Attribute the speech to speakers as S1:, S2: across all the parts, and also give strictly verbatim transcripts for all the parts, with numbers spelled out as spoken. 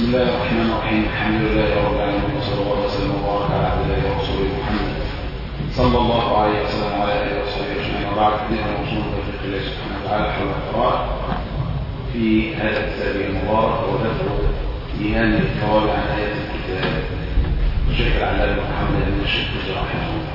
S1: بسم الله الرحمن الرحيم. الحمد لله رب العالمين، وصلى الله وسلم وبارك على عبد الله ورسوله محمد صلى الله عليه وسلم وعلى اله وصحبه اجمعين. وبعد حديثنا موصول بتوفيق الله سبحانه وتعالى حول القراءة في هذا الكتاب المبارك ودفع ايهام الطوال عن ايات الكتاب الشيخ العلامة محمد بن الشيخ رحمه الله.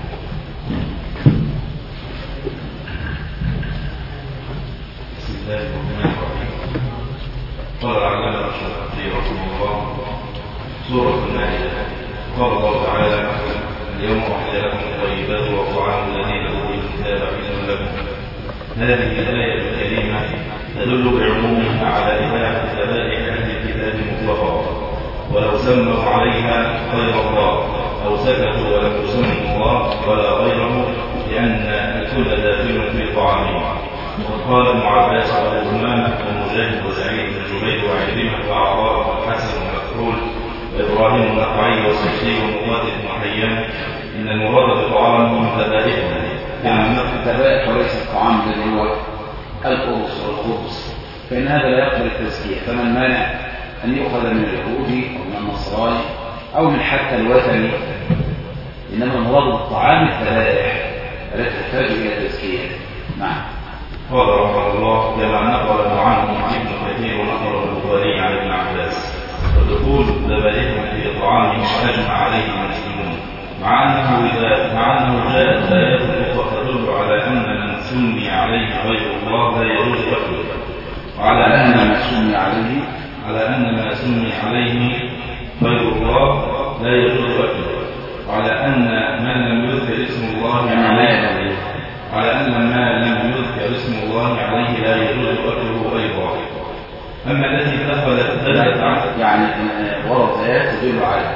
S2: بسم الله الرحمن الرحيم. قال العلامة الشافعي رحمه الله: سورة المائدة. قال الله تعالى: اليوم أحل لكم الطيبات وطعام الذين أوتوا الكتاب حل لكم. هذه الآية الكريمة تدل بعمومها على إباحة ذبائح أهل الكتاب مطلقا، ولو سموا عليها غير الله أو سكتوا ولم يسموا الله ولا غيره، لأن الكل داخل في طعامهم. وقال ابن عباس وابو همامه ومجاهد وسعيد بن جبير وعكرمه وعطاء والحسن ومكحول وابراهيم النخعي وسدي ومقاتل بن حيان ان المراد بطعامهم ذبائحهم،
S1: يعني الذبائح وليس الطعام الذي هو القرص والخبز، فان هذا لا يقبل التزكيه. فمن مانع ان يؤخذ من اليهودي او من النصراني او من حتى الوثني، انما المراد بالطعام الذبائح التي تحتاج الى تزكيه. نعم.
S2: قال رحمه الله: كما نقل عنه ابن كثير ونقل البخاري عن ابن عباس، ودخول ذبائحهم في طعامهم اجمع عليه المسلمون، مع انه اذا مع انه جاءت ايات اخرى تدل على ان من سمي عليه غير الله لا يجوز اكله، وعلى ان
S1: ما سمي عليه
S2: على ان ما سمي عليه غير الله لا يجوز اكله، وعلى ان من لم يذكر اسم الله عليه على أن ما لم يذكر اسم الله عليه لا يجوز أكله أيضا. أما التي دخلت دلت
S1: يعني ورد آيات تدل على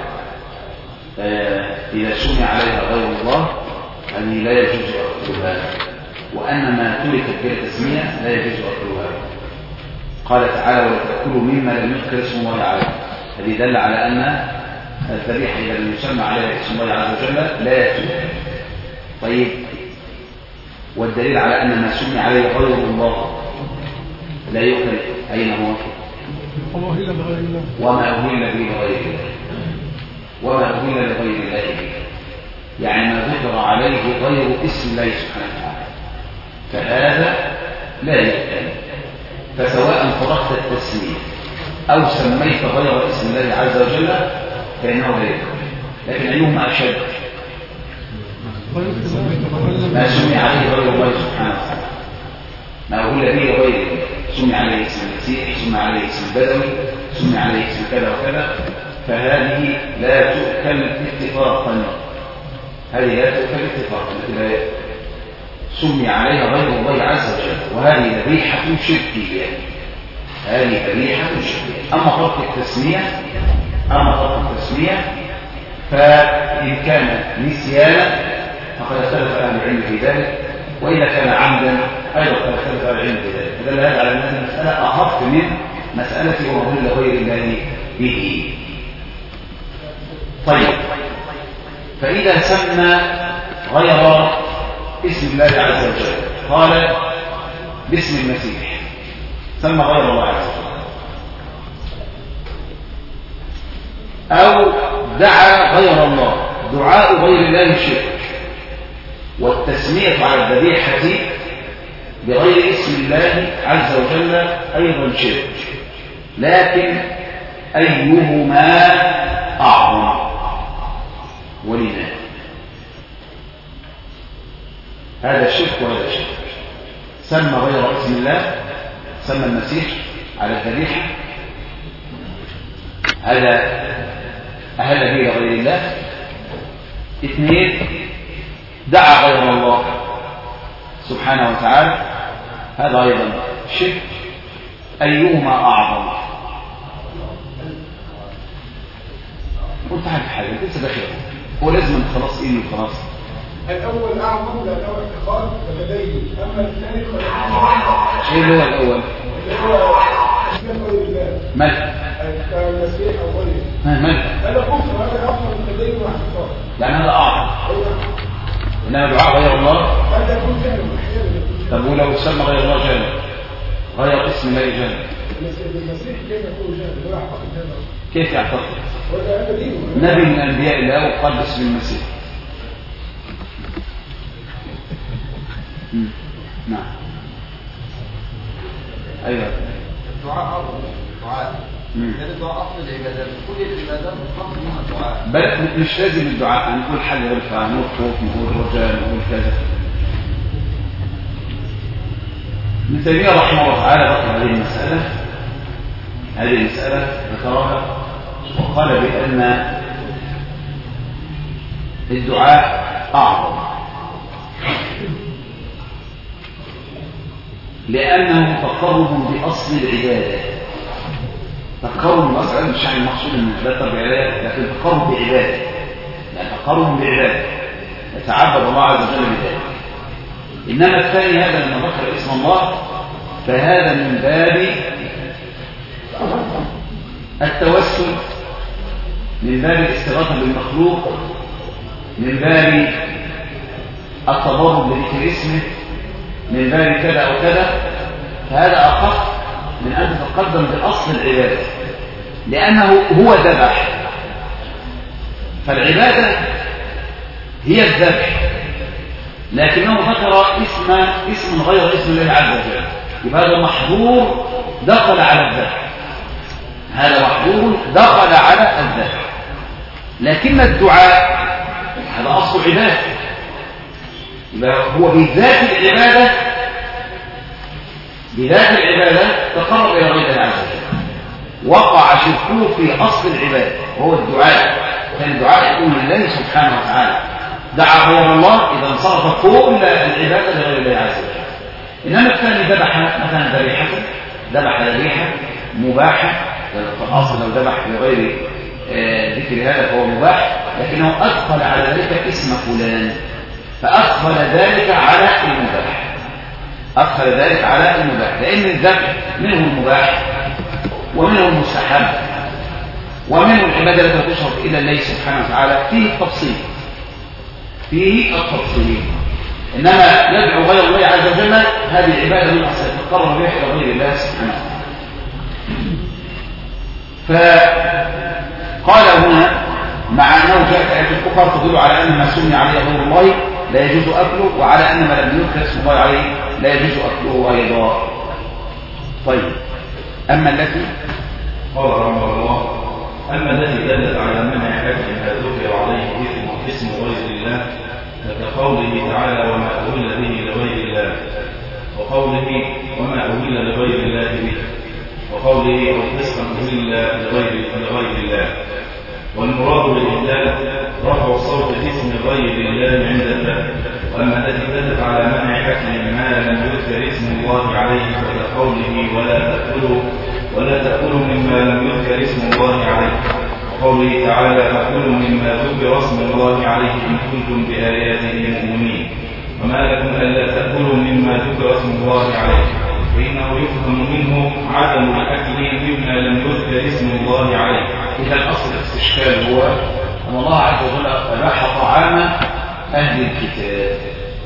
S1: إذا سمي عليها غير الله أنه لا يجوز أكلها، وأن ما تركت بها تسمية لا يجوز أكلها. قال تعالى: ولا تأكلوا مما لم يذكر اسم الله عليه. هذه دل على أن الذبيحة إذا لم يسمى عليها اسم الله عز وجل لا يجوز. طيب، والدليل على أن ما سمي عليه غير الله لا يؤكل أين هو؟ وما أهل به لغير الله، وما أهل لغير الله به، يعني ما ذكر عليه غير اسم الله سبحانه وتعالى، فهذا لا يؤكل. فسواء فرقت التسمية أو سميت غير اسم الله عز وجل فإنه لا يؤكل. لكن أيهما أشد؟ ما سمي عليه غير الله سبحانه وتعالى، ما أقول به غيره، سمي عليه اسم المسيح، سمي عليه اسم البدوي، سمي عليه اسم كذا وكذا، فهذه لا تؤكل اتفاقا. هذه لا تؤكل اتفاقا التي لا سمي عليها غير الله عز وجل، وهذه ذبيحة شركية. هذه ذبيحة شركية. أما فرق التسمية أما فرق التسمية فإن كان نسيانا فقد اختلف أهل العلم في ذلك، وإذا كان عمدا أيضا قد اختلف أهل العلم في ذلك. فدل هذا على أن هذه المسألة أخف من مسألة وأهل غير الله به. طيب، فإذا سمى غير اسم الله عز وجل، قال باسم المسيح، سمى غير الله عز وجل، أو دعا غير الله، دعاء غير الله شرك، والتسمية على الذبيحة بغير اسم الله عز وجل أيضا شرك. لكن أيهما أعظم؟ ولماذا؟ هذا شرك وهذا شرك. سمى غير اسم الله، سمى المسيح على الذبيحة، هذا أهل به غير الله. اثنين، دعا غير الله سبحانه وتعالى، هذا أيضا شرك. أيهما أعظم؟ قلت عارف حاجة لسه داخل، هو لازم خلاص إيه خلاص.
S3: الأول أعظم لأنه اعتقاد فلديه، أما الثاني
S1: إيه اللي هو الأول؟
S3: اللي هو اسم غير الله،
S1: ملك
S3: المسيح أو غيره.
S1: ملك
S3: هذا كفر، هذا أفضل من فلديه واعتقاد،
S1: يعني هذا أعظم. إنما دعاء غير الله
S3: هذا يكون جهل أحيانا.
S1: طب ولو سمى غير الله جهل، غير اسم الله جهل،
S3: المسيح كيف يكون جهل؟ هو يعتقد هذا
S1: كيف يعتقد؟ نبي من أنبياء الله وقال باسم المسيح. مم. نعم. أيوة.
S4: الدعاء أفضل الدعاء. لأن الدعاء أفضل العبادات، كل العبادات أفضل منها الدعاء.
S1: بل مش لازم الدعاء، نقول حل والفعل، نقول خوف، نقول رجاء، نقول كذا. ابن تيمية رحمه الله تعالى ذكر هذه المسألة هذه المسألة ذكرها وقال بأن الدعاء أعظم لأنه تقرب بأصل العبادة. تقرب بأصل مش يعني المقصود أن العبادة بعبادة، لكن تقرب بعبادة، يعني تقرب بعبادة يتعبد الله عز وجل بذلك. إنما الثاني هذا لما ذكر اسم الله فهذا من باب التوسل، من باب الاستغاثة بالمخلوق، من باب التضرع بذكر اسمه، من باب كذا أو كذا. فهذا أخف من أن تتقدم بأصل العبادة لأنه هو ذبح. فالعبادة هي الذبح، لكنه ذكر اسم اسم غير اسم الله عز وجل، يبقى هذا محظور دخل على الذبح، هذا محظور دخل على الذبح. لكن الدعاء هذا أصل عبادة، يبقى هو بذات العبادة بذات العبادة تقرب إلى غير الله عز وجل، وقع شركه في أصل العبادة وهو الدعاء. كان الدعاء يكون لله سبحانه وتعالى، دعا غير الله إذا انصرف كل العبادة لغير الله عز وجل. إنما الثاني ذبح مثلا ذبيحة ذبح ذبيحة مباحة، في الأصل لو ذبح بغير ذكر هذا فهو مباح، لكنه أدخل على ذلك اسم فلان، فأدخل ذلك على المباح، أدخل ذلك على المباح، لأن الذبح منه المباح ومنه المستحب ومنه العبادة التي تشرف إلى الله سبحانه وتعالى. فيه التفصيل فيه التفصيل إنما يدعو غير الله عز وجل هذه العبادة من أصل تقرب بها إلى غير الله سبحانه وتعالى. فقال هنا مع أنه جاءت آيات أخرى تدل على أن ما سمي عليه غير الله لا يجوز أكله، وعلى أن ما لم يذكر اسم الله عليه لا يجوز أكله أيضا. طيب، أما التي
S2: قال رحمه الله: أما التي دلت على منع أكل ما ذكر عليه اسم غير الله فكقوله تعالى: وما أهل به لغير الله، وقوله: وما أهل لغير الله به، وقوله: والفسق أهل لغير لغير الله. والمراد بالإهلال رفع الصوت باسم غير الله عند الذبح. وأما التي دلت على منع أكل ما لم يذكر اسم الله عليه فكقوله: ولا تأكلوا ولا تأكلوا مما لم يذكر اسم الله عليه، وقوله تعالى: فكلوا مما ذكر اسم الله عليه إن كنتم بآياته مؤمنين. وما لكم ألا تأكلوا مما ذكر اسم الله عليه، فإنه يفهم منه عدم الأكل مما لم يذكر اسم الله عليه.
S1: إذا الأصل الاستشكال هو أن الله عز وجل أباح طعام أهل الكتاب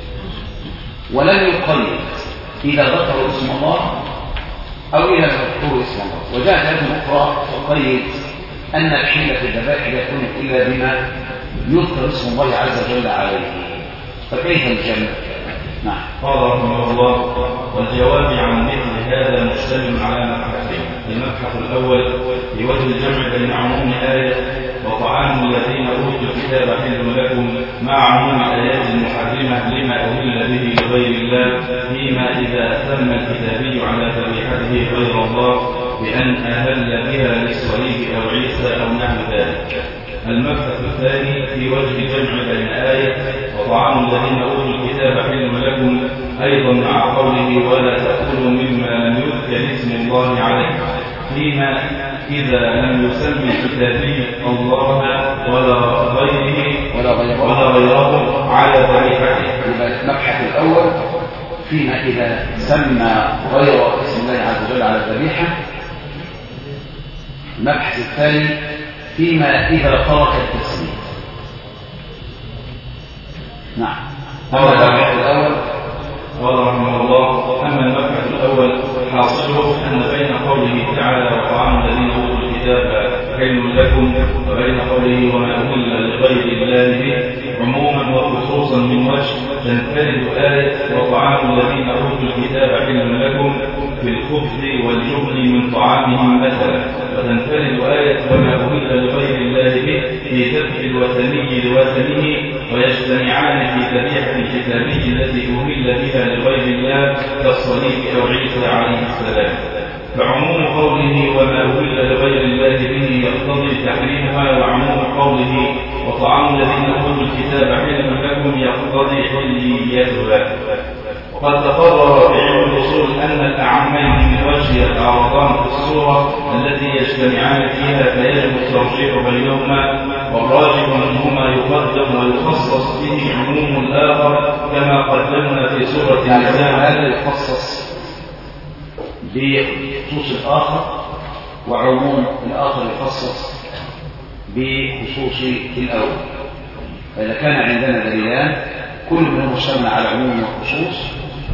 S1: ولم يقيد إذا ذكروا اسم الله أو إذا ذكروا اسم الله. وجاءت آية أخرى تقيد أن الحل في الذبائح لا يكون إلا بما يذكر اسم الله عز وجل عليه، فكيف الجمع؟ نعم.
S2: قال رحمه الله: والجواب عن مثل هذا مشتمل على مبحثين. المبحث الأول في وجه الجمع بين عموم آية وطعام الذين أوتوا الكتاب حل لكم مع عموم الآيات المحرمة لما أهل به لغير الله، فيما إذا سمى الكتابي على ذبيحته غير الله بأن أهل بها للصليب أو عيسى أو نحو ذلك. المبحث الثاني في وجه الجمع بين آية وطعام الذين أوتوا الكتاب حل لكم أيضا مع قوله: ولا تأكلوا مما لم يذكر اسم الله عليه، فيما إذا لم يسمي الكتابي الله ولا غيره
S1: ولا غيره,
S2: ولا غيره على ذبيحته.
S1: المبحث الأول فيما إذا سمى غير اسم الله عز وجل على الذبيحة. المبحث الثاني فيما إذا ترك التسمية. نعم. أما المبحث الأول
S2: قال رحمه الله: أما المبحث الأول حاصله أن بين قوله تعالى وطعام الذين أوتوا الكتاب حلم لكم وبين قوله وما أهل لغير الله به عموما وخصوصا من وجه تنفرد آية وطعام الذين أوتوا الكتاب حلم لكم في الخبز والجبن من طعامهم مثلا، وتنفرد آية وما أهل لغير الله به في ذبح الوثني لوثنه، ويجتمعان في ذبيحة الكتابي التي أهل بها لغير الله كالصليب أو عيسى عليه السلام. فعموم قوله وما أهل لغير الله به يقتضي تحريمها، وعموم قوله وطعام الذين أوتوا الكتاب حلم لكم يقتضي حليتها. وقد تقرر في علم الأصول أن الأعمين من وجه يتعارضان في الصورة التي يجتمعان فيها فيجب الترجيح بينهما، والراجح منهما يقدم ويخصص به عموم الآخر كما قدمنا في سورة النساء.
S1: هذا يخصص بخصوص الآخر، وعموم الآخر يخصص بخصوص الأول. فإذا كان عندنا دليلان كل منهم مشتمل على عموم وخصوص،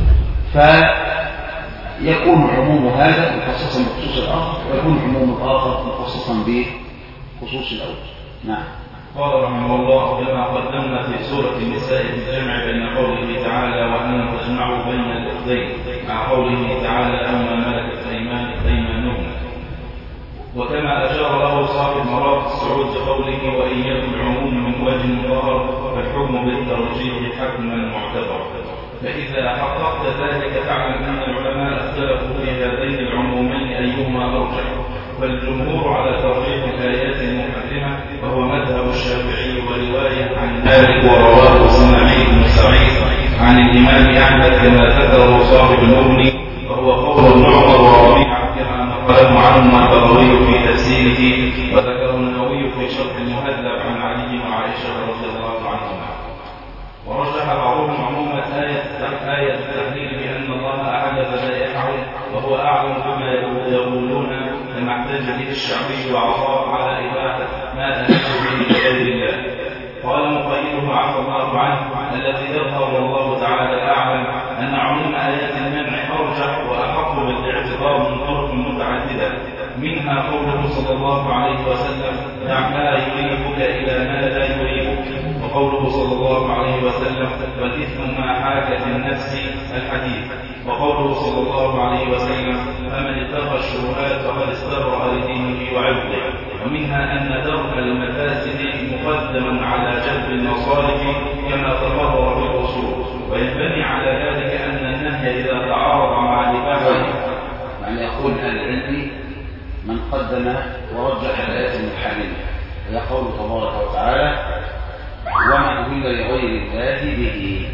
S1: فيكون عموم هذا مخصصا بخصوص الآخر، ويكون عموم الآخر مخصصا بخصوص الأول. نعم.
S2: قال رحمه الله كما قدمنا في سورة النساء الجمع بين قوله تعالى وأن تجمعوا بين الأختين مع قوله تعالى أما ملكت أيمانهم، وكما أشار له صاحب مراد السعود بقوله وإن يكن عموم من وجه ظهر فالحكم بالترجيح حكما معتبر. فإذا حققت ذلك فاعلم أن العلماء اختلفوا في هذين العمومين أيهما أرجح، فالجمهور على ترجيح الآيات المحرمة وهو مذهب الشافعي ورواية عن مالك ورواه إسماعيل بن سعيد عن الإمام أحمد كما ذكره صاحب المغني، وهو قول ابن عمر وربيعة كما نقله عنه البغوي في تفسيره، وذكر النووي في شرح المهذب عن علي وعائشة رضي الله عنهما. ورجح بعضهم عموم آية آية التحليل بأن الله أحل ذبائحه وهو أعلم بما يقولون، كما احتج به الشعبي وعطاء على إباحة ما أهل به لغير الله. قال مقيده عفى الله عنه الذي يظهر والله تعالى أعلم أن عموم آيات المنع أرجح وأحق بالاعتبار من طرق متعددة، منها قوله صلى الله عليه وسلم دع ما يريبك إلى ما لا يريبك، وقوله صلى الله عليه وسلم والإثم ما حاك في النفس الحديث، وقوله صلى الله عليه وسلم فمن اتقى الشبهات فقد استبرأ لدينه وعرضه. ومنها أن درء المفاسد مقدم على جلب المصالح كما تقرر في الأصول، وينبني على ذلك أن النهي إذا تعارض مع الإباحة.
S1: يعني يقول أهل العلم من قدم ورجح الآيات المحرمة، وهي قوله تبارك وتعالى وما أهل لغير الله به،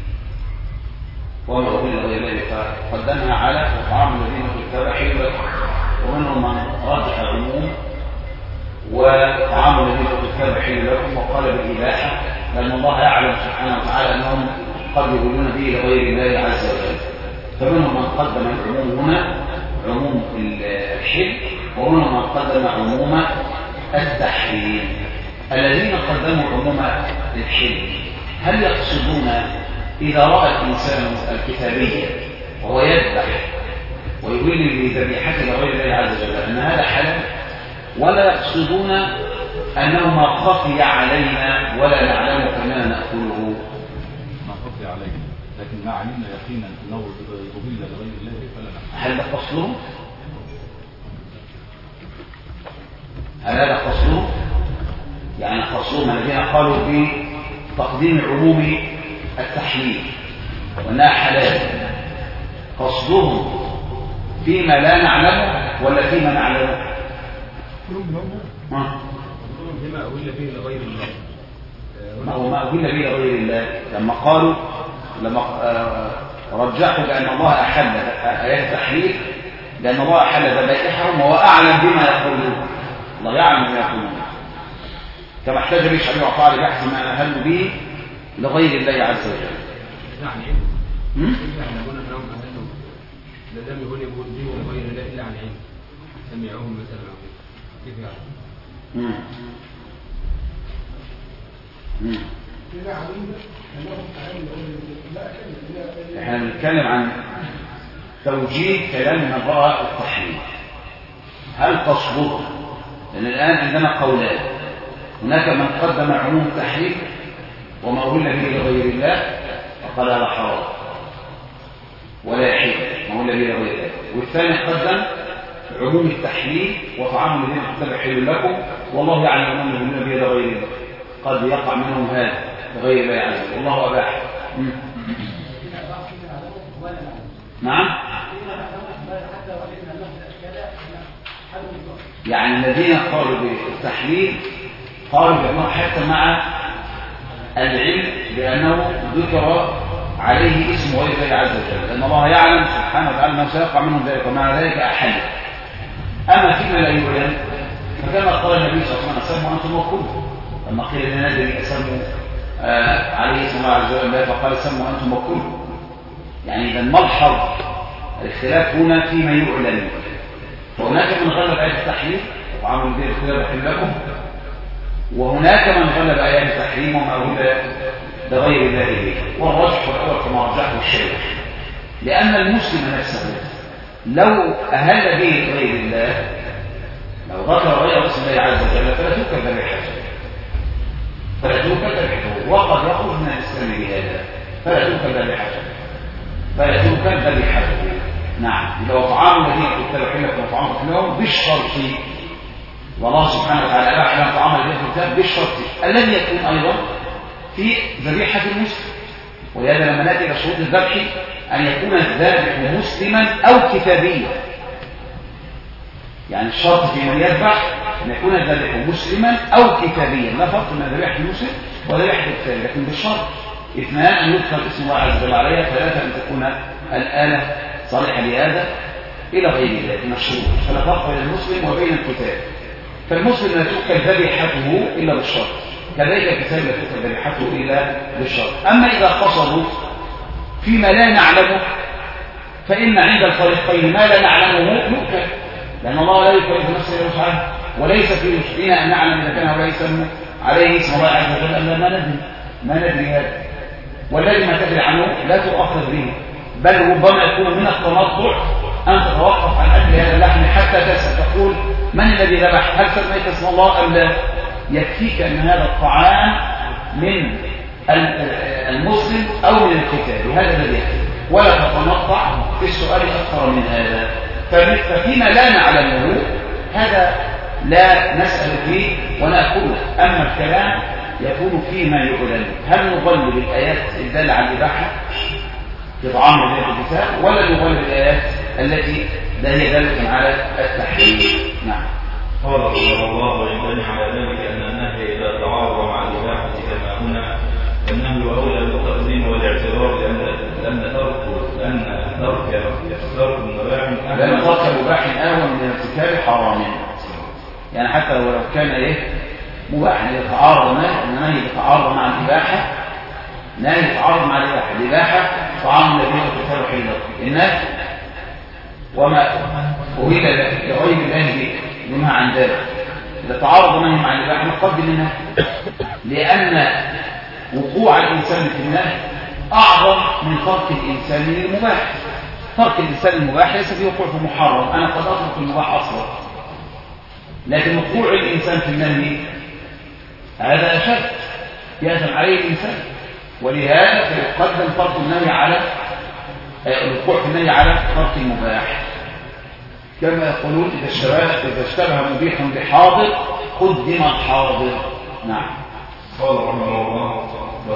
S1: وما أهل لغير الله فقدمها على طعام الذين أوتوا الكتاب حل لكم، ومنهم من رجح العموم وطعام الذين أوتوا الكتاب حل لكم وقال بالإباحة، لأن الله يعلم سبحانه وتعالى أنهم قد يقولون به لغير الله عز وجل. فمنهم من قدم العموم هنا عموم الحل، ومنهم من قدم عموم التحريم. الذين قدموا عموم الحل هل يقصدون إذا رأى الإنسان الكتابية وهو يذبح ويولي بذبيحته لغير الله عز وجل أن هذا حلال، ولا يقصدون أنه ما خفي علينا ولا نعلم أننا نأكله؟
S5: ما خفي علينا لكن ما علمنا يقينا أنه أهل لغير الله فلا نأكله.
S1: هل ده قصده؟ هل هذا قصده؟ يعني قصدهم الذين قالوا بتقديم عموم التحليل وأنها حلال، قصدهم فيما لا نعلمه ولا فيما نعلمه؟
S5: بما أهل به لغير الله.
S1: ما هو ما أهل به لغير الله لما قالوا لما رجحوا بأن الله أحل آيات التحليل لأن الله أحل ذبائحهم وهو أعلم بما يقولون، الله يعلم بما يقولون، كما احتاج به الشعبي وقال بحث ما أهل به لغير الله عز وجل.
S5: يعني
S1: هم؟
S5: يعني يقولون أنهم أهلهم لم يكن يقول به لغير الله إلا عن علم سمعوهم مثلا كيف يعني؟
S1: امم امم احنا بنتكلم عن توجيه كلام من رأى التحريم. هل قصده لأن الآن عندنا قولان، هناك من قدم عموم التحريم وما أهل به لغير الله فقال هذا حرام ولا يحل ما أهل به لغير الله، والثاني قدم عموم التحليل وطعام الذين كتب حل لكم والله يعلم أنه من به لغير الله، قد يقع منهم هذا لغير الله عز وجل والله أباح. نعم، يعني الذين قالوا بالتحليل قالوا بأنه حتى مع العلم بأنه ذكر عليه اسم غير الله عز وجل، لأن الله يعلم سبحانه وتعالى أنه سيقع منهم ذلك ومع ذلك أحل. أما فيما لا يعلم فكما قال النبي صلى الله عليه وسلم سموا أنتم وكلوا، لما قيل لنادري أسموا آه عليه اسم الله عز وجل فقال سموا أنتم وكلوا. يعني إذا ملحظ الاختلاف هنا فيما يعلم، فهناك من غلب آيات التحريم وعمل به الاختلاف حل لكم، وهناك من غلب آيات التحريم وما أهل لغير الله به، والرجح والأول كما رجحه الشيخ، لأن المسلم نفسه لو أهل به غير الله، لو ذكر غير اسم الله عز وجل فلا توكل ذبيحته فلا توكل ذبيحته وقد يخرج من الإسلام بهذا، فلا توكل ذبيحته فلا توكل ذبيحته. نعم، إذا وطعام الذين كتبوا حل لكم وطعامكم لهم بالشرط، والله سبحانه وتعالى أباح لنا طعام الذين كتبوا بالشرط الذي يكون أيضا في ذبيحة المسلم، ولهذا لما نأتي إلى شروط الذبح أن يكون الذابح مسلما أو كتابيا، يعني الشرط في من يذبح أن يكون الذابح مسلما أو كتابيا، لا فرق بين ذبيحة المسلم وذبيحة الكتابي، لكن بالشرط اثنان أن يذكر اسم الله عز وجل عليها، ثلاثة أن تكون الآلة صالحة لهذا إلى غير ذلك من الشروط، فلا فرق بين المسلم وبين الكتاب. فالمسلم لا تؤكل ذبيحته إلا بالشرط، كذلك الكتاب لا تؤكل ذبيحته إلا بالشرط. أما إذا قصدوا فيما لا نعلمه فإن عند الفريقين ما لا نعلمه يؤكل، لأن الله لا يكلف نفسه إلا وسعها، وليس في وسعنا أن نعلم إذا كان هؤلاء يسموا عليه اسم الله عز وجل أن ما ندري ما ندري هذا، والذي ما تدري عنه لا تؤخذ به، بل ربما يكون من التنطع أن تتوقف عن أكل هذا اللحم حتى تسأل تقول من الذي ذبح، هل سميت اسم الله أم لا؟ يكفيك أن هذا الطعام من المسلم أو من الكتاب، هذا الذي يكفي، ولا تتنطع في السؤال أكثر من هذا. ففيما لا نعلمه هذا لا نسأل فيه ونأكله، أما الكلام يكون فيما يعلم. هل نظل بالآيات الدالة على الإباحة في طعام ذات الكتاب ولا نظل بالآيات التي لا هي دالة على التحريم؟ نعم.
S2: قال رحمه الله وينبني على ذلك أن النهي إذا تعارض مع الإباحة كما هنا فالنهي أولى بالتقديم والاعتبار، لأن لأن ترك لأن ترك ترك المباح
S1: لأن ترك المباح أهون من ارتكاب حرام، يعني حتى ولو كان إيه مباحا يتعارض معه، إن نهي يتعارض مع الإباحة، نهي يتعارض مع الإباحة، الإباحة طعام الذين كتبوا حل لكم، النهي وما أهل لغير الله منها عن ذلك. إذا تعارض منه مع الإباحة نقدم النهي، لأن وقوع الإنسان في النهي أعظم من ترك الإنسان للمباح. ترك الإنسان المباح ليس فيه وقوع في محرم، أنا قد أترك المباح أصلا، لكن وقوع الإنسان في النهي هذا أشد يأثم عليه الإنسان، ولهذا فيقدم ترك النهي على الوقوع في النهي على ترك المباح، كما يقولون إذا اشتبه إذا اشتبه مبيح بحاضر قدم الحاضر. نعم.
S2: قال رحمه الله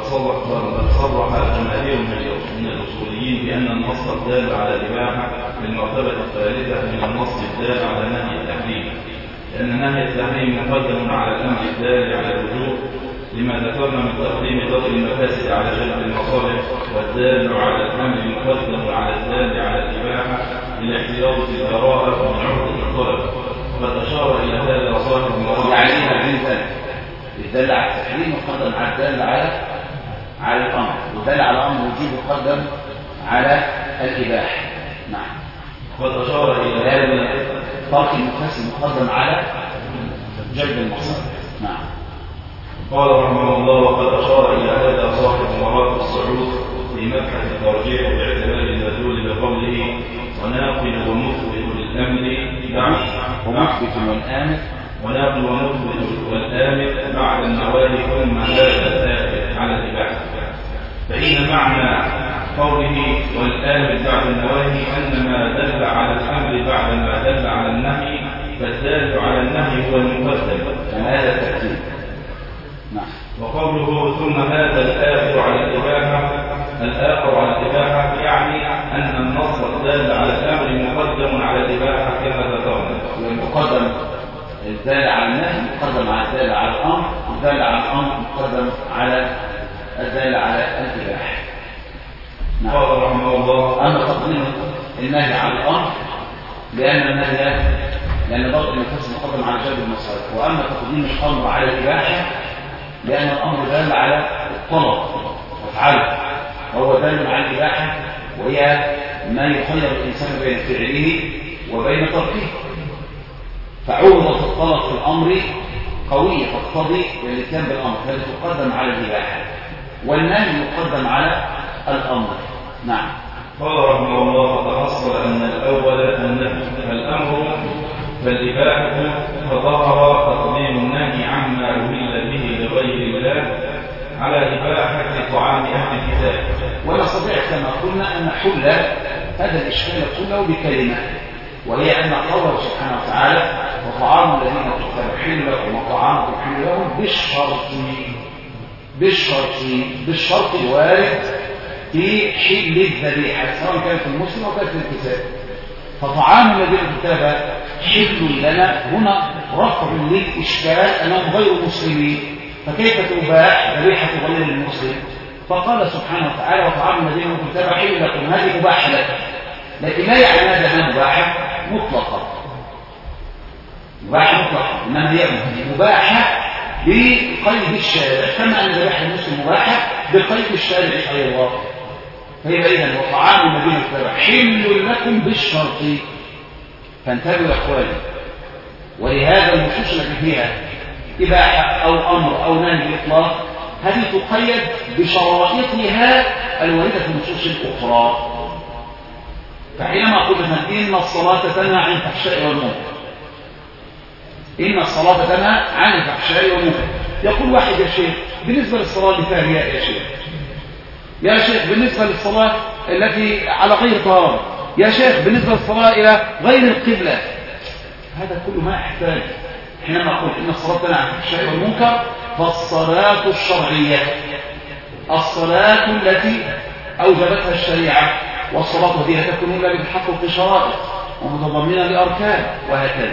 S2: وصرح الجماهير من الأصوليين بأن النص الدال على الإباحة بالمرتبة الثالثة من النص الدال على نهي التحريم، لأن نهي التحريم مقدم على الأمر الدال على الوجوب لما ذكرنا من تقديم درء المفاسد على جلب المصالح، والدال على الأمر مقدم على الدال على الإباحة للاحتياط البراءة من عرض الطلب، قد أشار إلى هذا صاحب المراد.
S1: يعني إيه الدال على التحريم مقدم على الدال على على الأمر، والدال على الأمر وجوب مقدم على الإباحة. نعم.
S2: قد أشار إلى هذا
S1: ترك المفاسد مقدم على جلب المصالح. نعم.
S2: قال رحمه الله وقد أشار إلى هذا صاحب مراد الصعود في مبحث الترجيح باعتبار المدلول بقوله وناقل ومثبت للأمر بعد
S1: ومثبت والآمر
S2: وناقل ونطلق والآمر بعد النواهي ثم هذا الآخر على الإباحة. فإن معنى قوله والآمر بعد النواهي أن ما دل على الأمر بعد ما دل على النهي فالدال على النهي هو المقدم.
S1: هذا الترتيب. نعم.
S2: وقوله ثم هذا الآخر على الإباحة الآخر على الإباحة يعني أن النص الدال على الأمر مقدم على الإباحة كما ذكرنا.
S1: المقدم الدال على النهي مقدم على الدال على الأمر، الدال على الأمر مقدم على الدال على الإباحة. نعم.
S2: قال رحمه الله
S1: أما تقديم النهي على الأمر لأن النهي لأن ضبط النفس مقدم على جلب المصالح، وأما تقديم الأمر على الإباحة لأن الأمر دال على الطلب وافعله، وهو دال على الإباحة وهي ما يخير الإنسان بين فعله وبين تركه. فعوضة الطلب في الأمر قوية تقتضي الاتيان بالأمر، فهذا تقدم على الإباحة والنهي يقدم على الأمر. نعم.
S2: قال رحمه الله فتحصل أن الأول النهي فالأمر فالإباحة فظهر تقديم النهي عما أهل به لغير الله على إباحة طعام أهل الكتاب.
S1: ونستطيع كما قلنا أن نحل هذا الإشكال كله بكلمة، وهي أن قوله سبحانه وتعالى وطعام الذين كفروا حل لكم وطعامكم حل لهم بالشرط بالشرط بالشرط الوارد في حل الذبيحة سواء كانت المسلم أو كانت الكتاب. فطعام الذين كتاب حل لنا هنا رفع للإشكال أنهم غير مسلمين، فكيف تباح ذبيحة غير المسلم؟ فقال سبحانه وتعالى وطعام الذين كتاب حل لكم، هذه مباحة لكم، لكن لا يعني هذا أنها مباحة مطلقة مباحة مطلقة إنما هي مباحة بقيد الشارع، كما أن ذبيحة المسلم مباحة بقيد الشارع أيضا. فيبقى إذن وطعام الذين كتاب حل لكم بالشرط. فانتبهوا يا اخواني، ولهذا النصوص التي فيها إباحة أو أمر أو نهي بالإطلاق هذه تقيد بشرائطها الواردة في النصوص الأخرى. فحينما قلنا إن الصلاة تنهى عن الفحشاء والمنكر، إن الصلاة تنهى عن الفحشاء والمنكر، يقول واحد يا شيخ بالنسبة للصلاة اللي فيها رياء يا شيخ، يا شيخ بالنسبة للصلاة التي على غير طهارة، يا شيخ بالنسبة للصلاة إلى غير القبلة، هذا كله ما يحتاج. حينما نقول إن الصلاة تنهى عن الفحشاء والمنكر فالصلاة الشرعية الصلاة التي أوجبتها الشريعة، والصلاة دي لا تكون إلا بتحقق شرائط ومتضمنة لأركان وهكذا.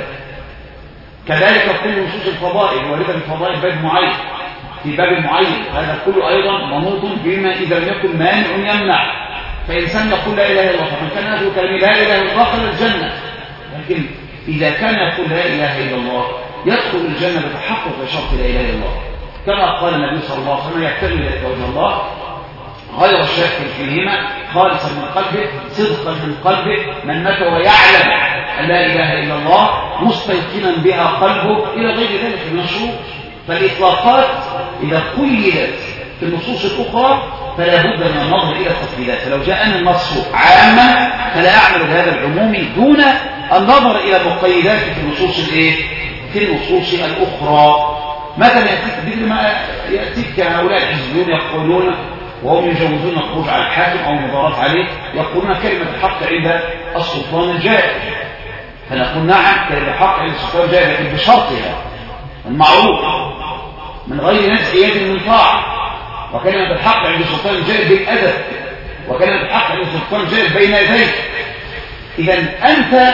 S1: كذلك كل نصوص الفضائل واردة بفضائل باب معين في باب معين، هذا كله أيضا منوط بما إذا لم يكن مانع يمنع. فإنسان يقول لا إله إلا الله فمن كان هذا كلمة لا إله إلا الله دخل الجنة، لكن إذا كان يقول لا إله إلا الله يدخل الجنة بتحقق شرط لا إله إلا الله، كما قال النبي صلى الله عليه وسلم يحتمل إلى وجه الله غير شاك فيهما خالصا من قلبه صدقا من قلبه من مات ويعلم أن لا إله إلا الله مستيقنا بها قلبه إلى غير ذلك من الشروط. فالإطلاقات إذا قيدت في النصوص الأخرى فلا بد من النظر إلى التفصيلات، فلو جاءنا النص عاما فلا أعمل بهذا العموم دون النظر إلى المقيدات في النصوص الإيه؟ في النصوص الأخرى. مثلا يأتيك مثل ما يأتيك هؤلاء الحزبيون يقولون وهم يجوزون الخروج على الحاكم أو المضارات عليه، يقولون كلمة الحق عند السلطان الجائر، فنقول نعم كلمة الحق عند السلطان الجائر لكن بشرطها المعروف من غير نزع يد من طاعة، وكلمة الحق عند السلطان الجائر بالأدب، وكلمة الحق عند السلطان الجائر بين يديك. إذا أنت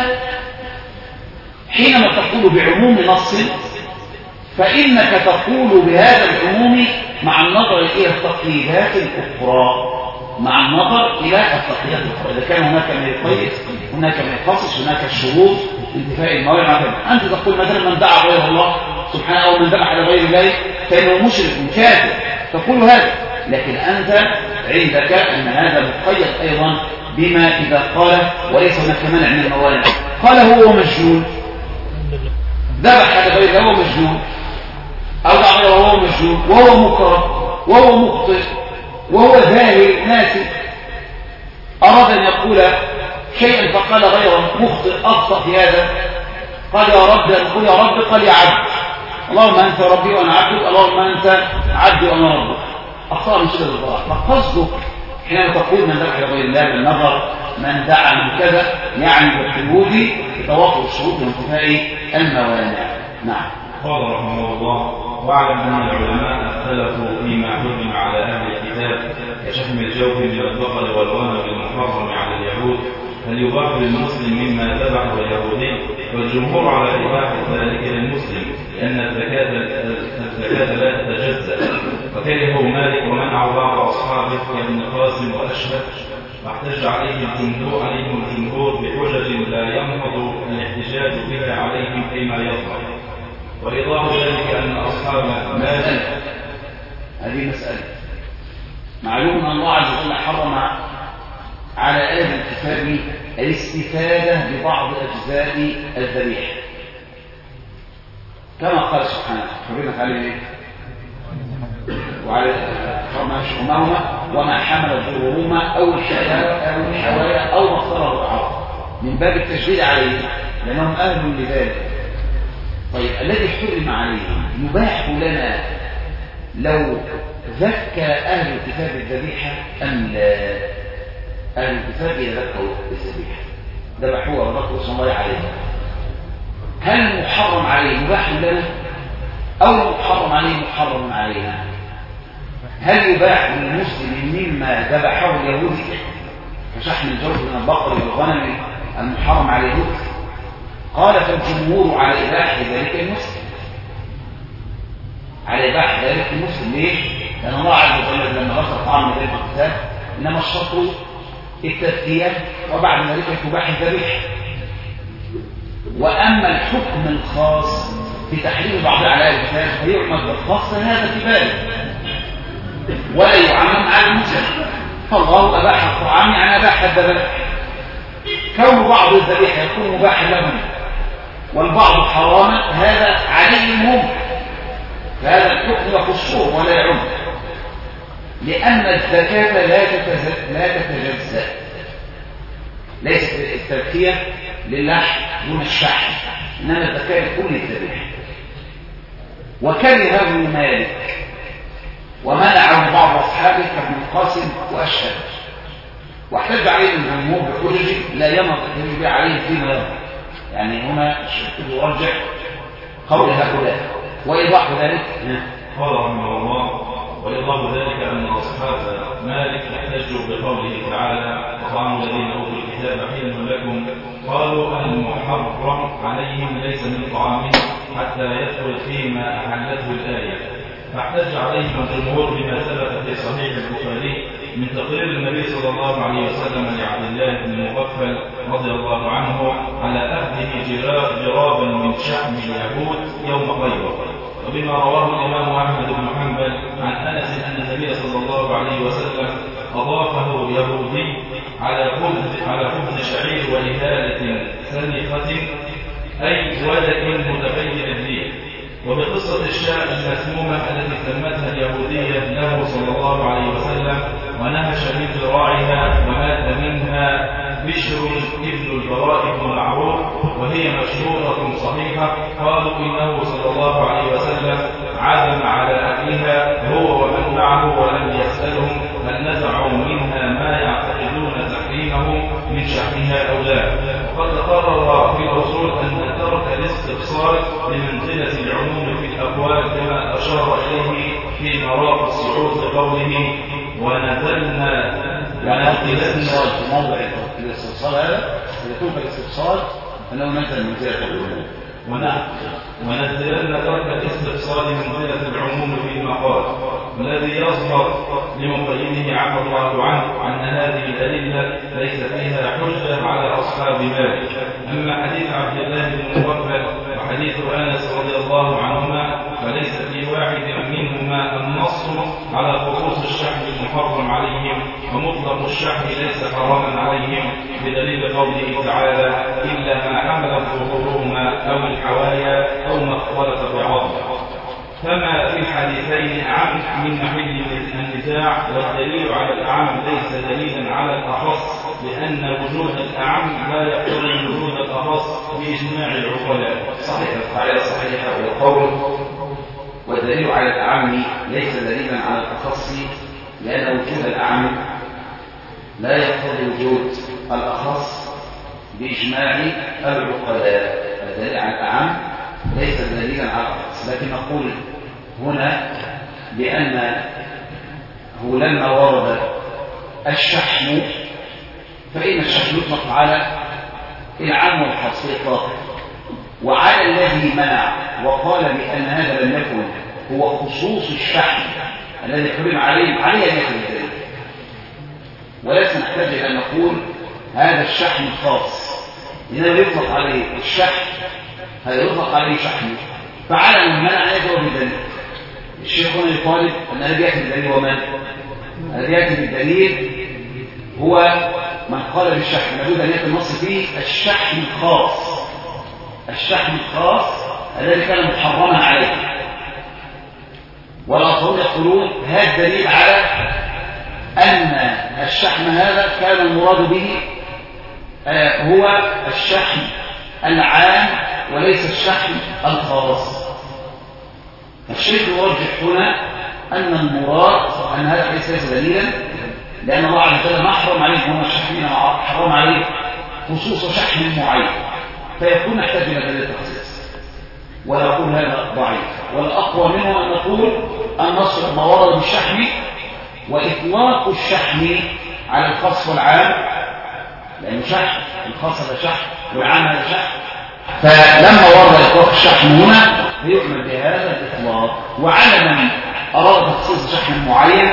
S1: حينما تقول بعموم نص فإنك تقول بهذا العموم مع النظر إلى التقييدات الأخرى مع النظر إلى التقييدات الأخرى. إذا كان هناك ما يقيد، هناك ما يخصص، هناك الشروط انتفاء الموانع. أنت تقول مثلا من دعا غير الله سبحانه أو من ذبح على غير الله فإنه مشرك كافر، تقول هذا، لكن أنت عندك أن هذا مقيد أيضا بما إذا قال وليس هناك مانع من الموانع. قال هو مجنون، ذبح على غير الله هو مجنون، أو دعا غيره وهو مجنون وهو مكره وهو مخطئ وهو ذاهل ناسي، أراد أن يقول شيئا فقال غيره مخطئ أخطأ في هذا، قال يا رب قل يا رب قال يا عبد اللهم أنت ربي وأنا عبدك اللهم أنت عبدي وأنا ربك أخطاء من شدة الضراح. فقصدك حينما تقول من ذبح لغير الله بالنظر من دعا من كذا يعني بالحدود بتوافق الشروط وانتفاء الموانع. نعم.
S2: قال رحمه الله واعلم أن العلماء اختلفوا فيما حرم على أهل الكتاب كشحم الجوف من البقر والغنم المحرم على اليهود هل يباح للمسلم مما ذبحه اليهودي؟ والجمهور على إباحة ذلك للمسلم لأن الزكاة الزكاة لا تتجزأ. وكرهه مالك ومنعه بعض أصحابه كابن قاسم وأشهب واحتج عليهم الجمهور عليهم الجمهور بحجج لا ينهض الاحتجاج بها عليهم فيما يظهر. وإيضاح ذلك أن أصحاب مالك
S1: هذه مسألة معلوم أن الله عز وجل حرم على أهل الكتاب الاستفادة ببعض أجزاء الذبيحة كما قال سبحانه حرمت عليه وعلى حرمة شحومهما وما حمل ظهورهما أو الحوايا أو الحوايا أو ما اختاره العرب من باب التشديد عليهم لأنهم أهل لذلك. طيب الذي حرم عليهم يباح لنا لو ذكى أهل الكتاب الذبيحة أم لا؟ أهل الكتاب إذا ذكوا الذبيحة ذبحوها وذكروا اسم الله عليها هل محرم عليه مباح لنا أو محرم عليه محرم علينا؟ هل يباح للمسلم مما ذبحه اليهود كشحم الجوف من البقر والغنم المحرم على اليهود؟ قال فالجمهور على إباحة ذلك المسلم على إباحة ذلك المسلم. ليه؟ لأن الله عز وجل لما ذكر طعام من ذلك الكتاب إنما الشرط التذكية وبعد ذلك تباح الذبيحة. وأما الحكم الخاص في تحريم بعض على الكتاب فيعمل بالخاص هذا كفاية ولا يعمم على المسلم. فالله أباح الطعام يعني أباح الذبائح. كون بعض الذبيحة يكون مباحا لهم والبعض حراما هذا عليهم هم فهذا الحكم يخصه ولا يعم لأن الزكاة لا تتجزأ ليست التذكية للحم دون الشحم إنما الزكاة لكل الذبيحة. وكرهه مالك ومنعه بعض أصحابه كابن القاسم وأشهب واحتج عليه الجمهور بحجج لا ينطق به عليه فيما ينطق يعني هنا يرجع قول هؤلاء. وإيضاح ذلك
S2: قال رحمه الله وإيضاح ذلك أن أصحاب مالك احتجوا بقوله تعالى وطعام الذين أوتوا الكتاب حل لكم قالوا المحرم عليهم ليس من طعامهم حتى يدخل فيما أحلته الآية. فاحتج عليهم الجمهور بما ثبت في صحيح البخاري من تقرير النبي صلى الله عليه وسلم لعبد الله بن مغفل رضي الله عنه على أخذه جرابا من شحم اليهود يوم خيبر. وبما رواه الإمام أحمد بن حنبل عن أنس أن النبي صلى الله عليه وسلم أضافه يهودي على خبز على خبز شعير وإهالة سلخة أي ولد متغير الريح. وبقصة الشاة المسمومة التي سمتها اليهودية له صلى الله عليه وسلم ونهش من ذراعها ومات منها بشر ابن البراء بن معروف وهي مشهورة صحيحة. قالوا إنه صلى الله عليه وسلم عزم على أكلها هو ومن معه ولم يسألهم هل نزعوا منها ما يعتقدون تحريمه من شحمها أو لا. وقد تقرر في الأصول أن ترك الاستفصال بمنزلة العموم في الأقوال كما أشار إليه في مراق الصعود بقوله ونزلنا
S1: ونزلنا في موضع الاستفصال هذا إذا توقع الاستفصال أنه نزل منزلة العموم
S2: ونعم ونزلنا ترك الاستفصال منزلة العموم في المقال والذي يظهر لمقيمه عفى الله عنه أن هذه الأدلة ليس فيها حجة على أصحاب مالك. أما حديث عبد الله بن مغفل وحديث أنس رضي الله عنهما فليس في واحد منهما النص على خصوص الشحم المحرم عليهم ومطلق الشحم ليس حراما عليهم بدليل قوله تعالى إلا ما حملت ظهورهما أو الحوايا أو ما اختلط بعظم. فما في الحديثين عام من محل النزاع والدليل على الأعم ليس دليلا على الأخص لأن وجود الأعم لا يقتضي وجود الأخص بإجماع العقلاء.
S1: صحيح، القاعدة صحيحة. والقول والدليل على الأعم ليس دليلا على الأخص، لأن وجود الأعم لا يقتضي وجود الأخص بإجماع العقلاء. الدليل على الأعم ليس دليلا على الأخص، لكن نقول هنا بأنه لما ورد الشحن فإن الشحن يطلق على العام والخاص إطلاقا، وعلى الذي منع وقال بأن هذا لم يكن هو خصوص الشحن الذي حرم عليه عليه أن يكون الدليل، وليس نحتاج إلى أن نقول هذا الشحن الخاص، إنه يطلق عليه الشحن، هذا يطلق عليه شحن، فعلى من منع أن يجوب بالدليل. الشيخ هنا يطالب أن الذي يأتي بالدليل ومن؟ الذي يأتي بالدليل هو من قال بالشحن، لابد أن يأتي النص فيه الشحن الخاص، الشحن الخاص الذي كان محرما عليه. والآخرون يقولون هذا دليل على أن الشحن هذا كان المراد به هو الشحن العام وليس الشحن الخاص. الشيخ يرجح هنا أن المراد أن هذا ليس دليلا، لأن الله عز وجل ما حرم عليه هنا الشحن، حرم عليه خصوص شحن معين، فيكون نحتاج إلى دليل التخصيص، ولا أقول هذا ضعيف. والأقوى منه أن نقول النص لما ورد بالشحن وإطلاق الشحن على الخاص والعام، لأنه شحن، الخاص هذا شحن والعام هذا شحن، فلما ورد إطلاق الشحن هنا يؤمن بهذا الإطلاق، وعلى من أراد تخصيص شحن معين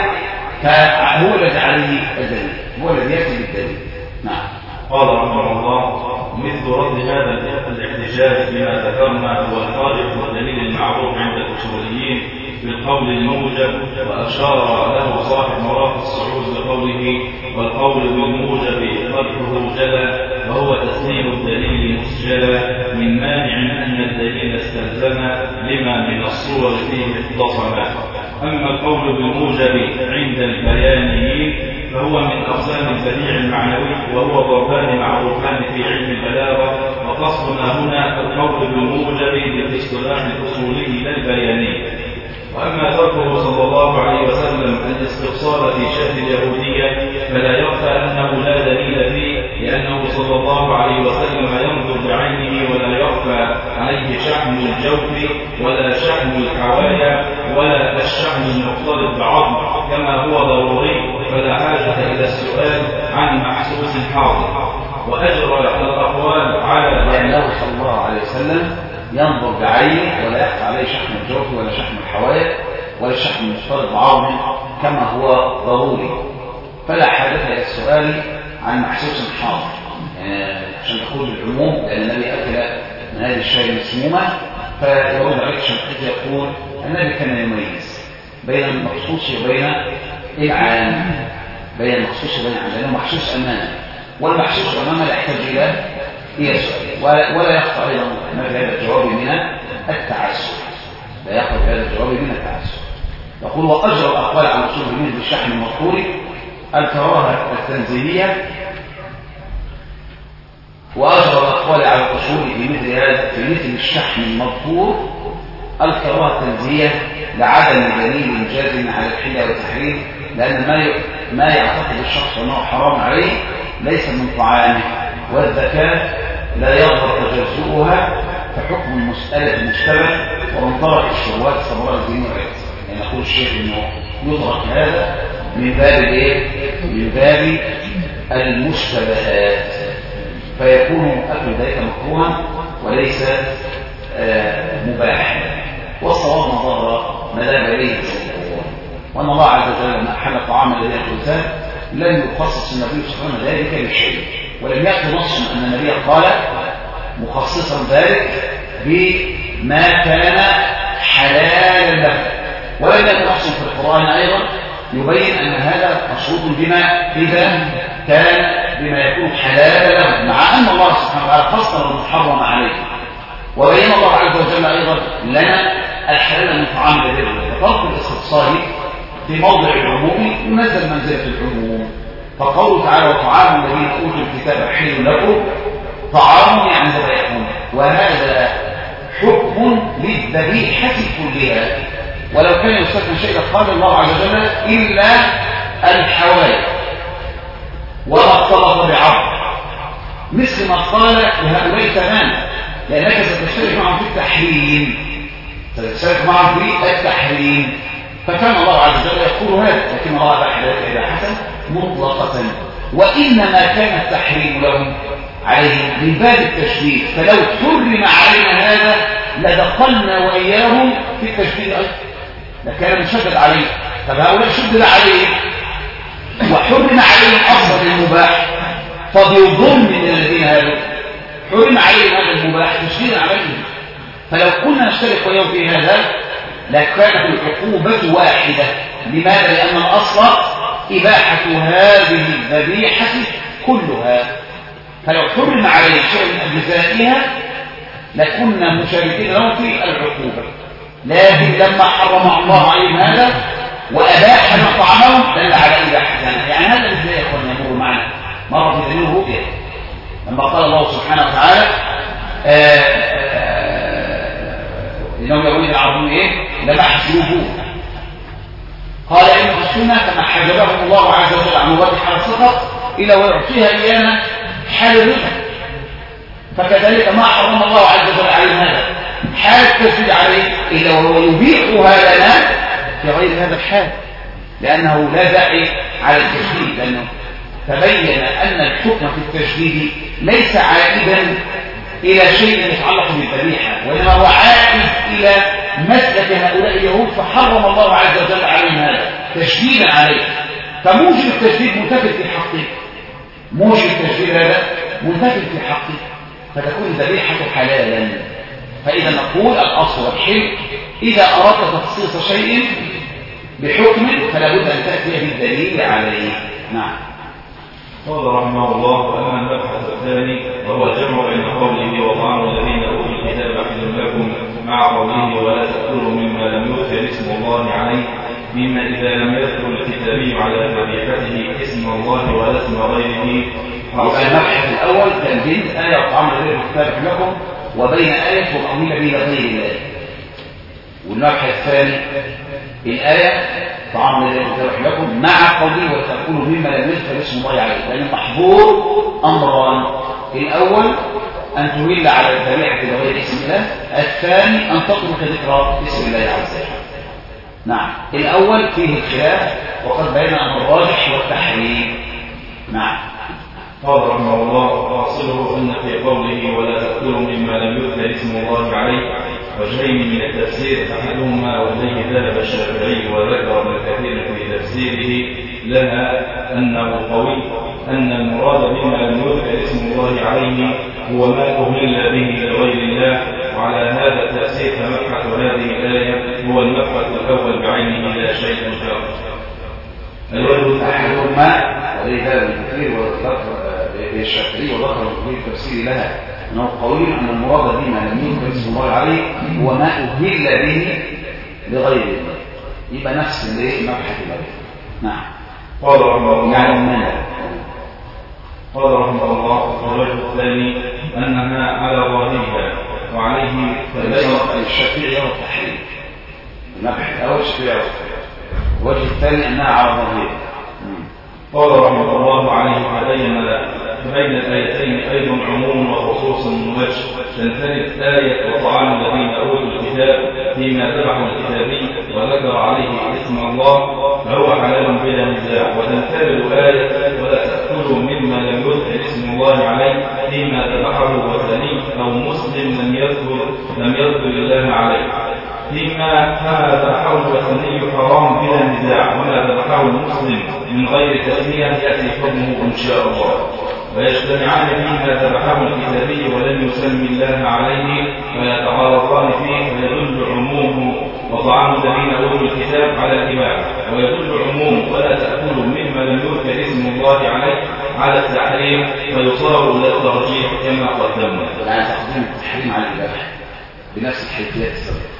S1: فهو الذي عليه الدليل، هو الذي يأتي بالدليل. نعم.
S2: قال رحمه الله: مثل رد هذا الاحتجاج بما ذكرنا هو الخارج والدليل المعروف عند الأصوليين بالقول الموجب، وأشار له صاحب مراقب الصعود بقوله: والقول بالموجب قدره جلا، وهو تسليم الدليل مسجلا من مانع أن الدليل استلزم لما من الصور فيه اختصما. أما القول بالموجب عند البيانيين فهو من أقسام البديع المعنوي، وهو ضربان معروفان في علم البلاغة، وقصدنا هنا القول بالموجب بالاصطلاح الأصولي لا البياني. وأما تركه صلى الله عليه وسلم الاستفصال في شأن اليهودية فلا يخفى أنه لا دليل فيه، لأنه صلى الله عليه وسلم ينظر بعينه ولا يخفى عليه شحم الجوف ولا شحم الحوايا ولا الشحم المختلط بعظم كما هو ضروري، فلا حاجة إلى السؤال عن محسوس حاضر. وأجرى الأقوال على
S1: لأنه صلى الله عليه وسلم ينظر بعينه ولا يخفى عليه شحم الجوف ولا شحم الحوايا ولا شحم المختلط بعظم كما هو ضروري، فلا حاجة إلى السؤال عن محسوس حاضر، يعني عشان تقول بالعموم، لأن النبي أكل من هذه الشيء مسمومة، فيرد عليك شمحيث يقول النبي كان يميز بين المخصوص وبين العام، بين المخصوص وبين العام، لأنه محسوس أمانة، والمحسوس أمانة لا يحتاج إلى إلى سؤال، ولا يخفى أيضا هذا الجواب من التعسف، لا يخفى هذا الجواب من التعسف. يقول: وأجرى الأقوال عن أصول الدين بالشحن المذكور الكراهة التنزيلية، وأجرى الأقوال على الأصول في مثل هذا في مثل الشحن المذكور الكراهة التنزيلية لعدم دليل جازم على الحل والتحريم، لأن ما ما يعتقد الشخص أنه حرام عليه ليس من طعامه، والزكاة لا يظهر تجزؤها، فحكم المسألة مشتبه، ومن طرق الشهوات صبر الدين والعز. يعني يقول الشيخ انه يدرك هذا من باب ايه؟ من باب المشتبهات، فيكون اكل ذلك مكروها وليس آه مباحا. والصواب ما ظهر ما ذهب اليه وان الله عز وجل لما احل الطعام الذي الانسان لم يخصص النبي صلى الله عليه وسلم ذلك بشيء، ولم يأتي نص ان النبي قال مخصصا ذلك بما كان حلالا له، ولم يأتي نص في القرآن أيضا يبين أن هذا مشروط بما إذا كان بما يكون حلالا له، مع أن الله سبحانه وتعالى فصل المحرم عليه، وبين الله عز وجل أيضا لنا الحلال من طعام البر، وترك الاستفصال في موضع العموم ينزل منزلة العموم، فقوله تعالى وطعام الذين اوتوا الكتاب حل لكم طعام يعني ذبائحهم، وهذا حكم للذبيحه كلها، ولو كان يستثنى شيء قال الله عز وجل الا الحوالي وما اختلط بعض، مثل ما قال لهؤلاء تماما، لانك ستشترك معهم في التحريم، ستشترك معهم في التحريم، فكان الله عز وجل يقول هذا، لكن الله أباح ذلك إباحة مطلقة، وإنما كان التحريم لهم عليهم من باب التشديد، فلو حرم علينا هذا لدخلنا وإياهم في التشديد أيضا، لكان مشدد عليه. طب هؤلاء شدد عليهم وحرم عليهم أصلا المباح، فبيضم من الذين هذا حرم عليهم هذا المباح تشديدا عليهم، فلو كنا نشترك ويوم في هذا لكانت العقوبة واحدة. لماذا؟ لأن الأصل إباحة هذه الذبيحة كلها، فلو حرم عليه شيء من أجزائها لكنا مشاركين لهم في العقوبة، لكن لما حرم الله عليهم هذا وأباح مطعمهم دل على إباحتنا. يعني هذا الذي يا إخوان يمر معنا مرة في دليل الرؤيا لما قال الله سبحانه وتعالى إنهم يقولون العظيم إيه؟ لما حسبوه قال إن السنة كما حجبهم الله عز وجل عن مبادئ حال السقط إلى ويعطيها إيانا حال الرضا، فكذلك ما حرم الله عز وجل عليهم هذا حال التسديد عليه إلا وهو يبيحها لنا في غير هذا الحال، لأنه لا داعي على التشديد، لأنه تبين أن الحكم في التشديد ليس عائدا إلى شيء يتعلق بالذبيحة، وإنما هو عائد إلى مسلك هؤلاء اليهود، فحرم الله عز وجل عليهم هذا تشديدا عليه، فموجب التشديد منتفل في حقه، موجب التشديد هذا منتفل في حقه، فتكون الذبيحة حلالا. فإذا نقول الأصل والحل إذا أردت تخصيص شيء بحكم فلا بد أن تأتي بالدليل عليه. نعم.
S2: قال رحمه الله وأما المبحث الثاني وهو الجمع بين قوله وطعام الذين أوتوا الكتاب حل لكم مع قوله ولا تأكلوا مما لم يذكر اسم الله عليه، مما إذا لم يذكر الكتابي على ذبيحته اسم الله ولا اسم غيره.
S1: المبحث الأول كان بين آية وطعام الذين أوتوا الكتاب حل لكم وبين آية وقوله به غير الله، والمبحث الثاني الآية طعام الذين أوتوا الكتاب حل لكم مع قوله ولا تأكلوا مما لم يذكر اسم الله عليه، لأن المحظور أمران، الأول أن تهل على الذبيحة بغير اسم الله، الثاني أن تترك ذكر اسم الله عز وجل. نعم. الأول فيه الخلاف وقد بين أن الراجح والتحريم. نعم.
S2: قال رحمه الله واصله أن في قوله ولا تأكلوا مما لم يذكر اسم الله عليه وجهين من التفسير، أحدهما والذي ذهب الشافعي وذكر ابن كثير في تفسيره لها أنه قوي، أن المراد بما لم يذكر اسم الله عليه هو ما أهل به لغير الله، وعلى هذا التفسير فمبحث هذه الآية هو المبحث الأول بعينه لا شيء جار.
S1: الوجه أحدهما والذي ذهب ابن كثير وذكر الشافعي وذكر في التفسير لها أنه قوي، أن المراد بما لم يذكر اسم الله عليه هو ما أهل به لغير الله، يبقى نفس المبحث الأول. نعم.
S2: قال رحمه الله
S1: يعني المنع.
S2: قال رحمه الله والوجه الثاني أنها على ظاهرها وعليه
S1: الشافعي يرى التحريم، المبحث الأول الشافعي يرى التحريم، الوجه الثاني أنها على ظاهرها.
S2: قال رحمه الله عليه فبين بين الآيتين أيضا عموم وخصوص وجه، تنفرد آية وطعام الذين أوتوا الكتاب فيما ذبحوا الكتابي وذكر عليه اسم الله فهو حلال بلا نزاع، وتنفرد آية ولا تأكلوا مما لم يذكر اسم الله عليه فيما ذبحه وثني أو مسلم لم يذكر لم يذكر الله عليه، فيما فما ذبحه الوثني حرام بلا نزاع، وما ذبحه المسلم من غير تسمية يأتي حكمه إن شاء الله، ويجتمعان فيما ذبحه الكتابي ولم يسمي الله عليه ويتعارضان فيه، ويدل عمومه وطعام الذين أوتوا الكتاب على الإباحة، ويدل عموم ولا تأكلوا مما لم يذكر اسم الله عليه على التحريم، فيصار إلى الترجيح كما قدمنا.
S1: يعني تقديم التحريم على الإباحة بنفس الحيثيات السابقة.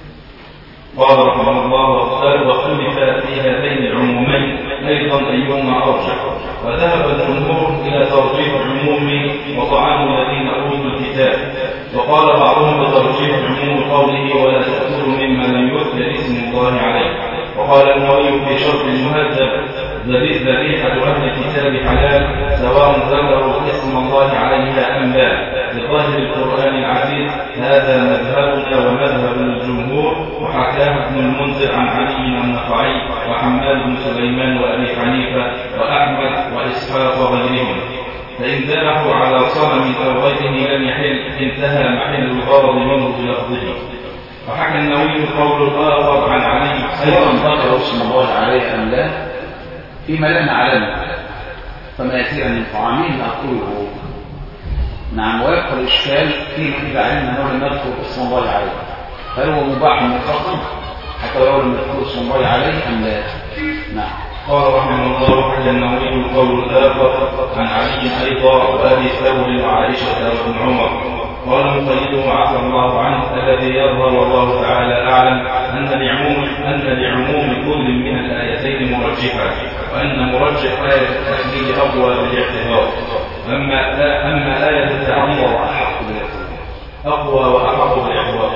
S2: قال رحمه الله واختلف في هذين العمومين أيضا أيهما أرجح، وذهب الجمهور إلى ترجيح عموم وطعام الذين أوتوا الكتاب، وقال بعضهم بترجيح عموم قوله ولا تأكلوا مما لم يذكر اسم الله عليه. وقال النووي في شرح المهذب ذبيحة أهل الكتاب حلال سواء ذكروا اسم الله عليها أم لا، بظاهر القرآن العزيز. هذا مذهبنا ومذهب الجمهور، وحكاه ابن المنذر عن علي النخعي وحماد بن سليمان وأبي حنيفة وأحمد وإسحاق وغيرهم. فإن ذبحوا على صنم أو غيره لم يحل، انتهى محل الغرض منه بلفظه. وحكى النووي قول الآخر عن علي
S1: سواء ذكروا اسم الله عليه أم لا فيما لا نعلمه، فما يسير من طعامين نأكله. نعم. ويبقى الإشكال فيما إذا علمنا أنه لم نذكر اسم الله عليه، هل هو مباح مطلقا حتى لو لم نذكر اسم الله عليه أم لا؟ نعم.
S2: قال رحمه الله حكى النووي القول الآخر عن علي أيضا وأبي ثور وعائشة وابن عمر. قال مقيده عفى الله عنه الذي يظهر والله تعالى أعلم أن لعموم أن لعموم كل من الآيتين مرجحا، وأن مرجح آية التحليل أقوى بالاعتبار. أما أما آية التحليل أقوى وأحق بالاعتبار.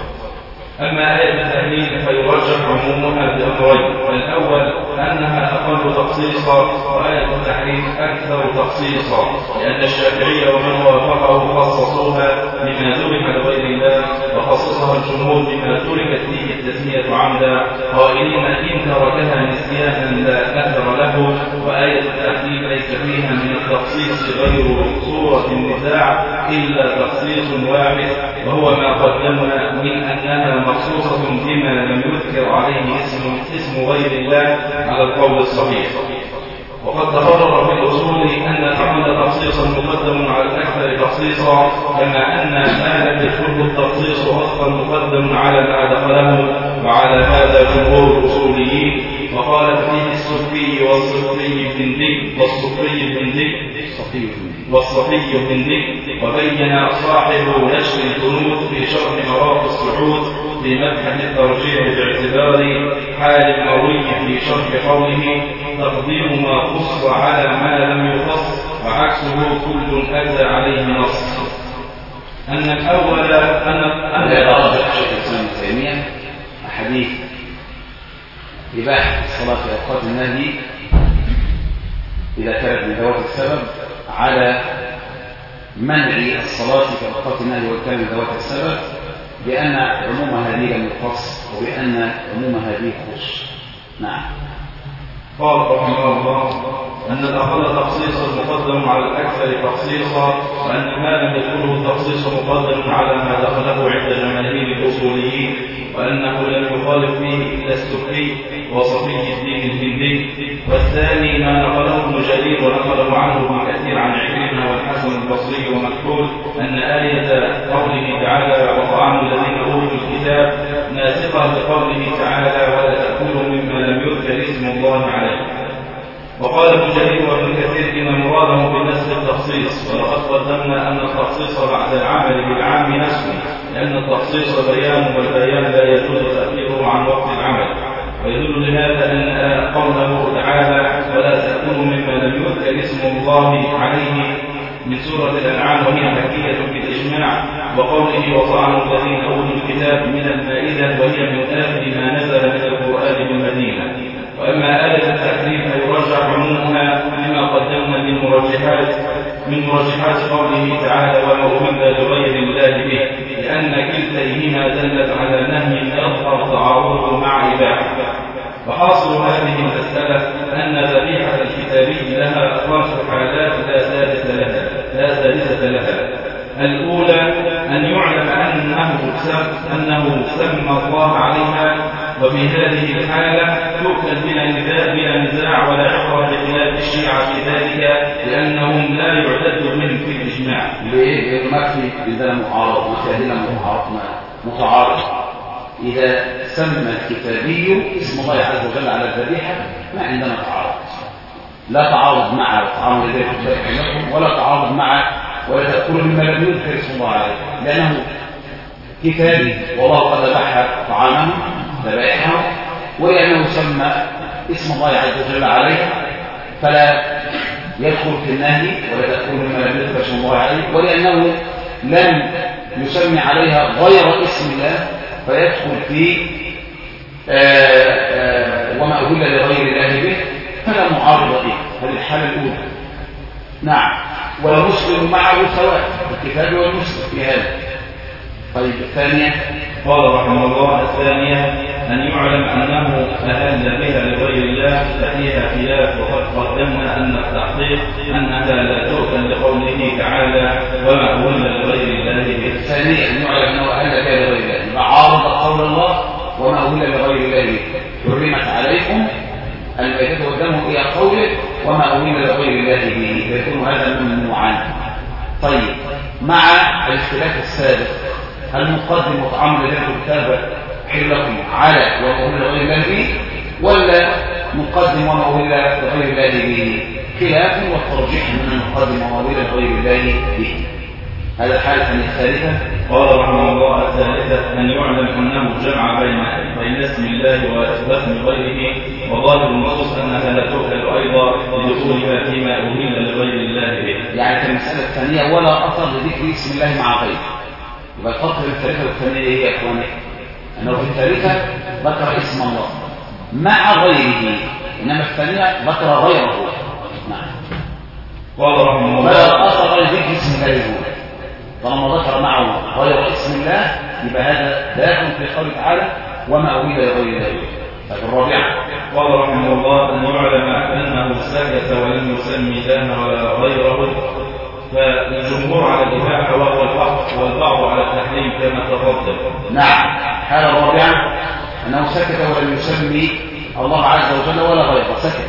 S2: أما آية التحليل فيرجح عمومها بأمرين: الأول أنها أقل تخصيصا، وآية التحريم أكثر تخصيصا، لأن الشافعية ومن وافقه خصصوها بما ذبح لغير الله، وخصصها الجمهور بما تركت فيه التسمية عمدا، قائلين إن تركها نسيانا لا أثر له. وآية التحريم ليس فيها من التخصيص غير صورة النزاع إلا تخصيص واحد، وهو ما قدمنا من أنها مخصوصة بما لم يذكر عليه اسم اسم غير الله على القول الصحيح. وقد تقرر في الأصول أن الأقل تخصيصا مقدم على الأكثر تخصيصا، كما أن ما لم يدخله التخصيص أصلا مقدم على ما دخله، وعلى هذا جمهور الأصوليين. وقال فيه السفي والصفي الهندي والصفي الهندي والصفي الهندي. وبين صاحب نشر الجنود في شرح مراق الصعود في مبحث الترجيح باعتبار حال المروي في شرح قوله تقديم ما خص على ما لم يخص، وعكسه كل أتى عليه نص. أن الأول أن أن
S1: يرجح شيخ الإسلام ابن تيمية أحاديث إباحة الصلاة في أوقات النهي إذا كانت من ذوات السبب على منع الصلاة في أوقات النهي وكان من ذوات السبب، بأن عموم هذه لم يخص وبأن عموم هذه خص. نعم.
S2: قال رحمه الله أن الأقل تخصيصا مقدم على الأكثر تخصيصا، وأن ما لم يدخله التخصيص مقدم على ما دخله عند جماهير الأصوليين، وأنه لم يخالف فيه إلا السفي وصفي الدين الهندي. والثاني ما نقله ابن جرير ونقله عنه ابن كثير عن عكرمة والحسن البصري ومكحول أن آية قوله تعالى وطعام الذين أوتوا الكتاب ناسخة لقوله تعالى ولا تأكلوا مما لم يذكر اسم الله عليه. وقال ابن جرير وابن كثير إن مراده بالنسخ التخصيص، ولقد قدمنا أن التخصيص بعد العمل بالعام نفسه، لأن التخصيص بيان والبيان لا يجوز تأخيره عن وقت العمل. ويدل لهذا أن قوله تعالى ولا تأكلوا مما لم يذكر اسم الله عليه من سورة الأنعام وهي مكية بالإجماع، وقوله وطعام الذين أوتوا الكتاب من المائدة وهي من آخر ما نزل من القرآن بالمدينة. وأما آية التحريم فيرجع عمومها لما قدمنا من مرجحات من مرجحات قوله تعالى وما أهل لغير الله به، لأن كلتيهما دلت على نهي يظهر تعارضه مع إباحة. وحاصل هذه المسألة أن ذبيحة الكتابي لها خمس حالات لا سادسة لها لا سادسة لها. الأولى أن يعلم أنه سم أنه سمى الله عليها، وفي هذه الحالة تؤكل بلا نزاع بلا نزاع ولا عبرة بخلاف الشيعة في ذلك، لأنهم لا يعتد منهم في الإجماع.
S1: ليه؟ لأنه ما في عندنا معارض، ما في عندنا متعارض. إذا سمى الكتابي اسم الله عز وجل على الذبيحة ما عندنا تعارض، لا تعارض مع طعام الذبيحة لكم ولا تعارض مع ولا تأكل مما لم يذكر اسم الله عليه، لأنه كتابي والله قد ذبح طعامه ذبائحه، ولأنه سمى اسم الله عز وجل عليه فلا يدخل في النهي ولا تأكل مما لم يذكر اسم الله عليه، ولأنه لم يسمي عليها غير اسم الله فيدخل في آآ آآ وما أهل لغير الله به فلا معارض به. هذه الحالة الأولى. نعم. والمسلم معه سواء الكتاب والمسلم في هذا. طيب الثانية
S2: قال رحمه الله الثانية أن يعلم أنه أهل بها لغير الله ففيها خلاف، وقد قدمنا أن التحقيق أنها لا تؤكل لقوله تعالى وما أهل لغير الله به.
S1: الثانية أن يعلم أنه أهل بها لغير الله، يبقى عارض قول الله وما أهل لغير الله به. حرمت عليكم الميتة والدم إلى قوله وما أهل لغير الله به، فيكون هذا ممنوعا. طيب مع الاختلاف السابق هل نقدم طعام لذلك الكتاب حلكم على وما أهل لغير الله به ولا نقدم وما أهل لغير الله به؟ خلاف والترجيح من نقدم وما أهل لغير الله به. هذا الحالة الثالثة.
S2: قال رحمه الله الثالثة أن يعلم أنه جمع بين بين اسم الله واسم غيره، وظاهر النصوص أنها لا تؤكل أيضا لدخولها فيما أهل لغير الله به.
S1: يعني في المسألة الثانية ولا أثر لذكر اسم الله مع غيره. يبقى الفرق بين الثالثة والثانية إيه يا إخواني؟ أنه في الثالثة ذكر اسم الله مع غيره، إنما الثانية ذكر غيره. نعم.
S2: قال رحمه الله
S1: ولا أثر لذكر اسم الله هو، طالما ذكر معه غير اسم الله يبقى هذا داخل في قوله تعالى وما أهل لغير الله. طيب الرابعة.
S2: قال رحمه الله أن يعلم أنه سكت ولم يسمي الله ولا غيره، فالجمهور على الإباحة وهو الحق والبعض على التحريم كما تفضل.
S1: نعم. الحالة الرابعة أنه سكت ولم يسمي الله عز وجل ولا غيره، سكت،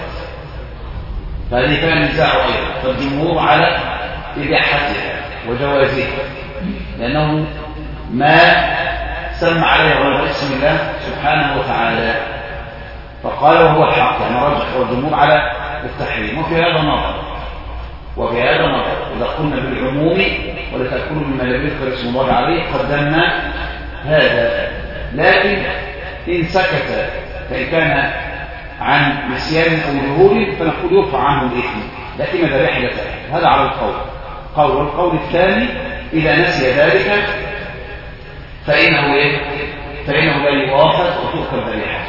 S1: فهذه كان نزاع أيضا، فالجمهور على إباحتها وجوازها لأنه ما سمى عليه غير اسم الله سبحانه وتعالى، فقال وهو الحق، يعني رجح والجمهور على التحريم. وفي هذا نظر وفي هذا نظر إذا قلنا بالعموم ولا تأكلوا مما لم يذكر اسم الله عليه قدمنا هذا، لكن إن سكت فإن كان عن نسيان أو ظهور فنقول يرفع عنه الإثم، لكن ذبيحة لا تأكل. هذا على القول قول. والقول الثاني إذا نسي ذلك فإنه إيه؟ فإنه لا يؤاخذ وتؤكل ذبيحته.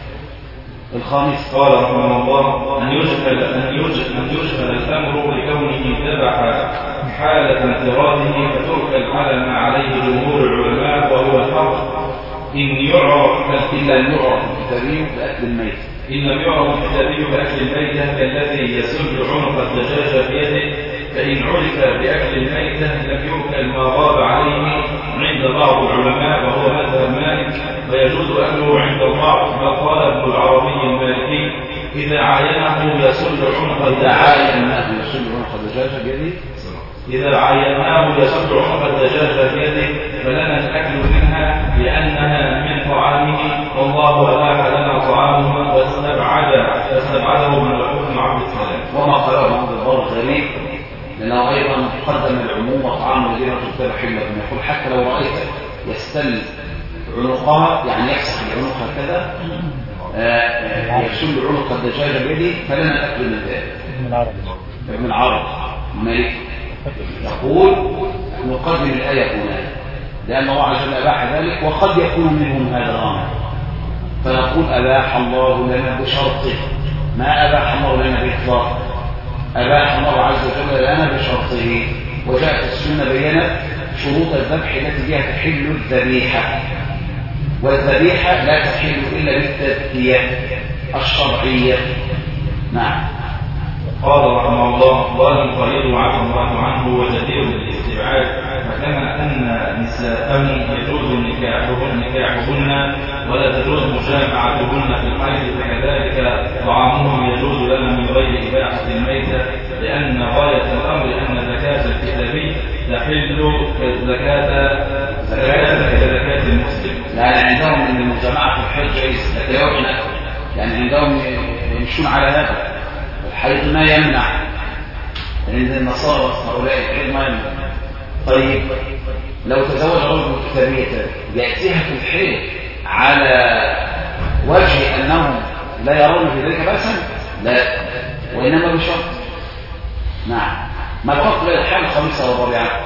S1: الخامس.
S2: قال رحمه الله أن يجهل أن يجهل أن يجهل الأمر لكونه ذبح حالة انفراده فتؤكل على ما عليه جمهور العلماء وهو الحق إن يعرف
S1: إلا أن يعرف الكتابي بأكل الميت.
S2: إن لم يعرف الكتابي بأكل الميتة كالذي يسل عنق الدجاجة بيده، فإن عرف بأكل الميتة لم يؤكل ما غاب عليه عند بعض العلماء وهو مذهب مالك، ويجوز أكله عند البعض، ما قال ابن العربي المالكي إذا عاينه يسل عنق
S1: الدجاجة يسل عنق الدجاجة بيده
S2: إذا عايناه يسل عنق الدجاجة بيده فلنا الأكل منها لأنها من طعامه، والله أباح لنا طعامها واستبعد استبعده من الحكم عبد السلام.
S1: وما قاله عبد البر غريب لأنه أيضا قدم العموم وطعام الذين تبتلى حلة، من يقول حتى لو رأيت يستل عنقها يعني يحسح العنق هكذا يسل عنق الدجاجة بيده فلنا الأكل من ذلك. ابن العرب ابن العرب المالك يقول نقدم الآية هنا لأن الله عز وجل أباح ذلك، وقد يكون منهم هذا الأمر فنقول أباح الله لنا بشرطه، ما أباح الله لنا بإطلاق، أباح الله عز وجل لنا بشرطه. وجاءت السنة بينت شروط الذبح التي بها تحل الذبيحة، والذبيحة لا تحل إلا بالتذكية الشرعية. نعم.
S2: قال رحمه الله قال الخليل عفى الله عنه وجدير بالاستبعاد، فكما أن نساءهم يجوز نكاحهن نكاحهن ولا تجوز مجامعتهن في الحيض، فكذلك طعامهم يجوز لنا من غير إباحة الميتة، لأن غاية الأمر أن زكاة الكتابي تحل كزكاة زكاة كزكاة المسلم.
S1: يعني عندهم أن المجامعة في الحيض جائز، يعني عندهم يمشون على هذا. الحيض ما يمنع عند النصارى هؤلاء، الحيض ما يمنع. طيب لو تزوج رجل كتابية يأتيها في الحيض على وجه أنهم لا يرون في ذلك بأسا؟ لا، وإنما بشرط نعم. ما الفرق بين الحالة الخامسة والرابعة؟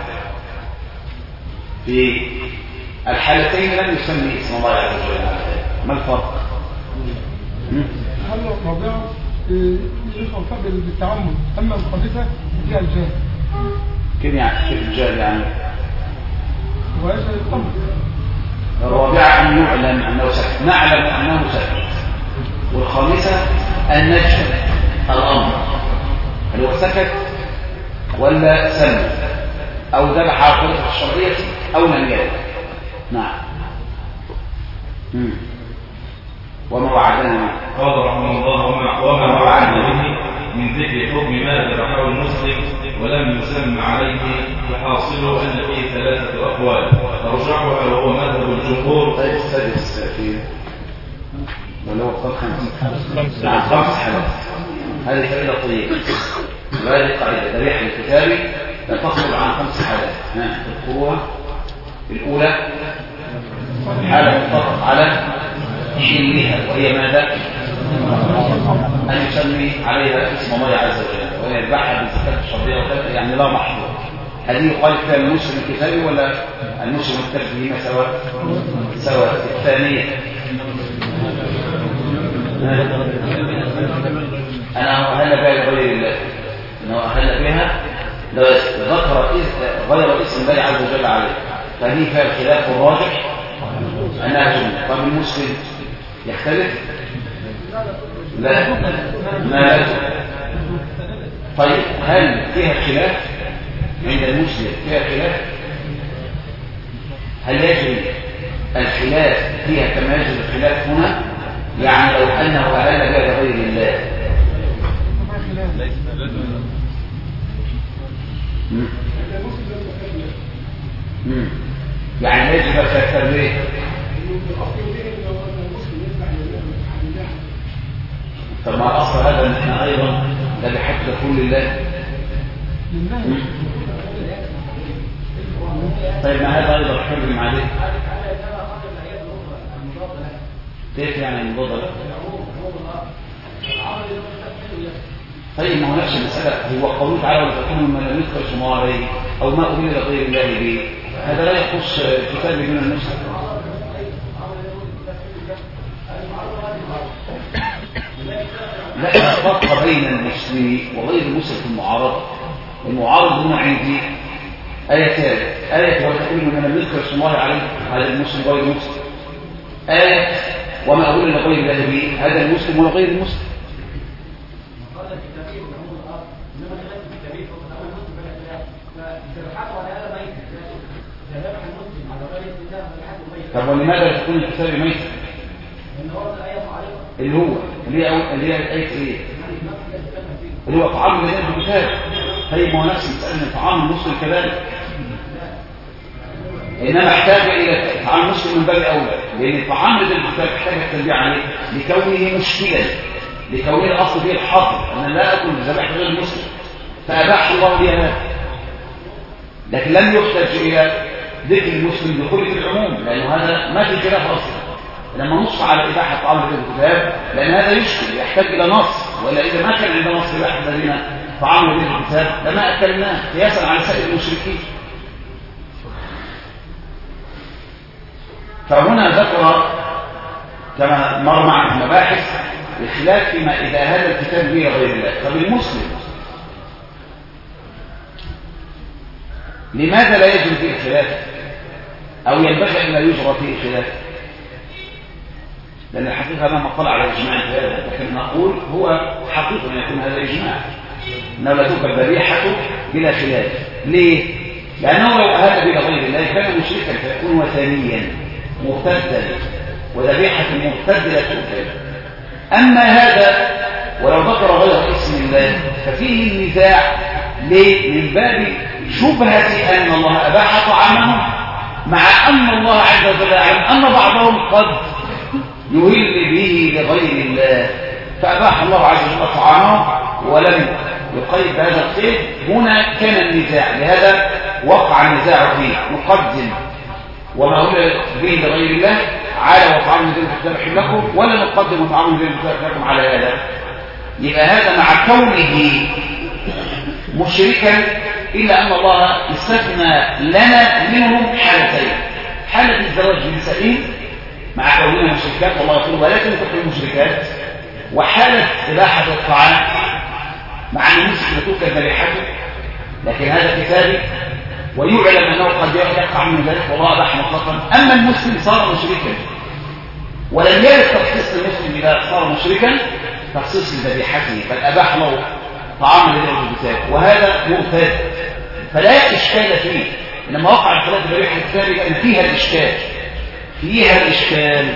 S1: في الحالتين لم يسمي اسم الله عز وجل. ما الفرق؟
S3: الحالة الرابعة يشعر فيها بالتعمد، أما الخامسة فيها الجهل.
S1: كيف يعني؟ كيف الجهل يعني؟
S3: ويشعر الطمع.
S1: الرابعة أن يعلم أنه سكت، نعلم أنه سكت. والخامسة أن نجهل الأمر، هل هو سكت ولا سمع أو ذبح على الطريقة الشرعية أو لم يذبح. نعم. مم. وما وعدنا
S2: قال رحمه الله وما, وما وعدنا به من ذكر حكم ما ذبحه المسلم ولم يسمى عليه فحاصل أن فيه ثلاثة أقوال أرجحها وهو مذهب الجمهور.
S1: طيب السادس في ولا هو قال خمس نعم خمس حالات. هذه فائدة طيبة وهذه قاعدة ذبيحة الكتاب لا تخرج عن خمس حالات. نعم تذكروها. الأولى حالة تطلق على حلها وهي ماذا؟ أن يسمي عليها اسم الله عز وجل وأن يذبحها بالزكاة الشرعية وكذا، يعني لا محظور. هل يقال فيها المسلم الكتابي ولا المسلم الكتابي بهما سواء؟ سواء. الثانية أنا أهل بها لغير الله، أنه أهل بها ذكر غير اسم الله عز وجل عليه، فهذه فيها الخلاف الراجح أنها جملة. طب المسلم يختلف؟ لا لا. طيب هل فيها خلاف عند المسلم؟ فيها خلاف. هل يجري الخلاف فيها كما يجري الخلاف هنا؟ يعني لو أنه أهل بها لغير الله مم. مم. يعني يجب التفريق. طب ما اصل هذا ان احنا ايضا ذبحت لكل الله. طيب ما هذا ايضا حرم عليه. كيف يعني المضاد؟ طيب ما هو نفس المسألة، هو قوله تعالى وتكونوا من لم يذكر اسم الله عليه أو ما أهل لغير الله به، هذا لا يخص الكتاب من المسلم. لا الفرق بين المسلم وغير المسلم في المعارضة. المعارض هنا عندي آيتان، آية وتكونوا من لم يذكر اسم الله عليه هذا المسلم غير المسلم، آية وما أهل لغير الله به هذا المسلم ولا غير المسلم. طب ولماذا تكون الكتاب ميتا؟ اللي هو اللي هي اللي هي الايه ايه؟ اللي هو طعام الذين في الكتاب. طيب ما هو نفس المسألة ان طعام المسلم كذلك، انما احتاج الى طعام المسلم من باب اولى، لان طعام الذين في الكتاب يحتاج التنبيه عليه لكونه مشكلا، لكونه الاصل فيه الحظر، انا لا اكل ذبيحه غير المسلم فاباح الله لي هذا. لكن لم يحتاج الى ذكر المسلم بكل في العموم، لأنه هذا ما في خلاف أصلا لما نص على إباحة طعام الذين في الكتاب، لأن هذا يشكل يحتاج إلى نص، ولا إذا ما كان عندنا نص إباحة الذين طعام الذين في الكتاب لما أكلناه قياسا على سائر المشركين. فهنا ذكر كما مر معنا في المباحث الخلاف فيما إذا هذا الكتاب به غير الله. طب المسلم لماذا لا يجري فيه الخلاف أو ينبغي أن لا يجرى فيه خلاف؟ لأن الحقيقة ما مطلع على إجماع في هذا، لكن نقول هو حقيقة أن يكون هذا إجماع أنه لا تؤكل ذبيحته بلا خلاف. ليه؟ لأنه لو أهل بلا غير الله كان مشركا فيكون وثنيا مرتدا، وذبيحة المرتد لا تؤكل. أما هذا ولو ذكر غير اسم الله ففيه النزاع. ليه؟ من باب شبهة أن الله أباح طعامه، مع أن الله عز وجل يعلم أن بعضهم قد يهل به لغير الله، فأباح الله عز وجل طعامه ولم يقيد بهذا القيد. هنا كان النزاع، لهذا وقع النزاع فيه. نقدم وما أهل به لغير الله على وطعام الذين تذبح لكم، ولا نقدم وطعام الذين تذبح لكم على هذا. يبقى هذا مع كونه مشركا إلا أن الله استثنى لنا منهم حالتين: حالة الزواج بنسائهم مع كوننا مشركات والله يقول ولا تنكحوا المشركات، وحالة إباحة الطعام مع أن المسلم تؤكل ذبيحته لكن هذا كتابي ويعلم أنه قد يقع من ذلك والله أباح مطلقا. أما المسلم صار مشركا ولم يرد تخصيص المسلم إذا صار مشركا تخصيص لذبيحته، بل أباح له طعام الذي يوجد الكتاب، وهذا مرتد فلا إشكال فيه. لما وقع الخلاف ذبيحة الكتاب لأن فيها الإشكال فيها الإشكال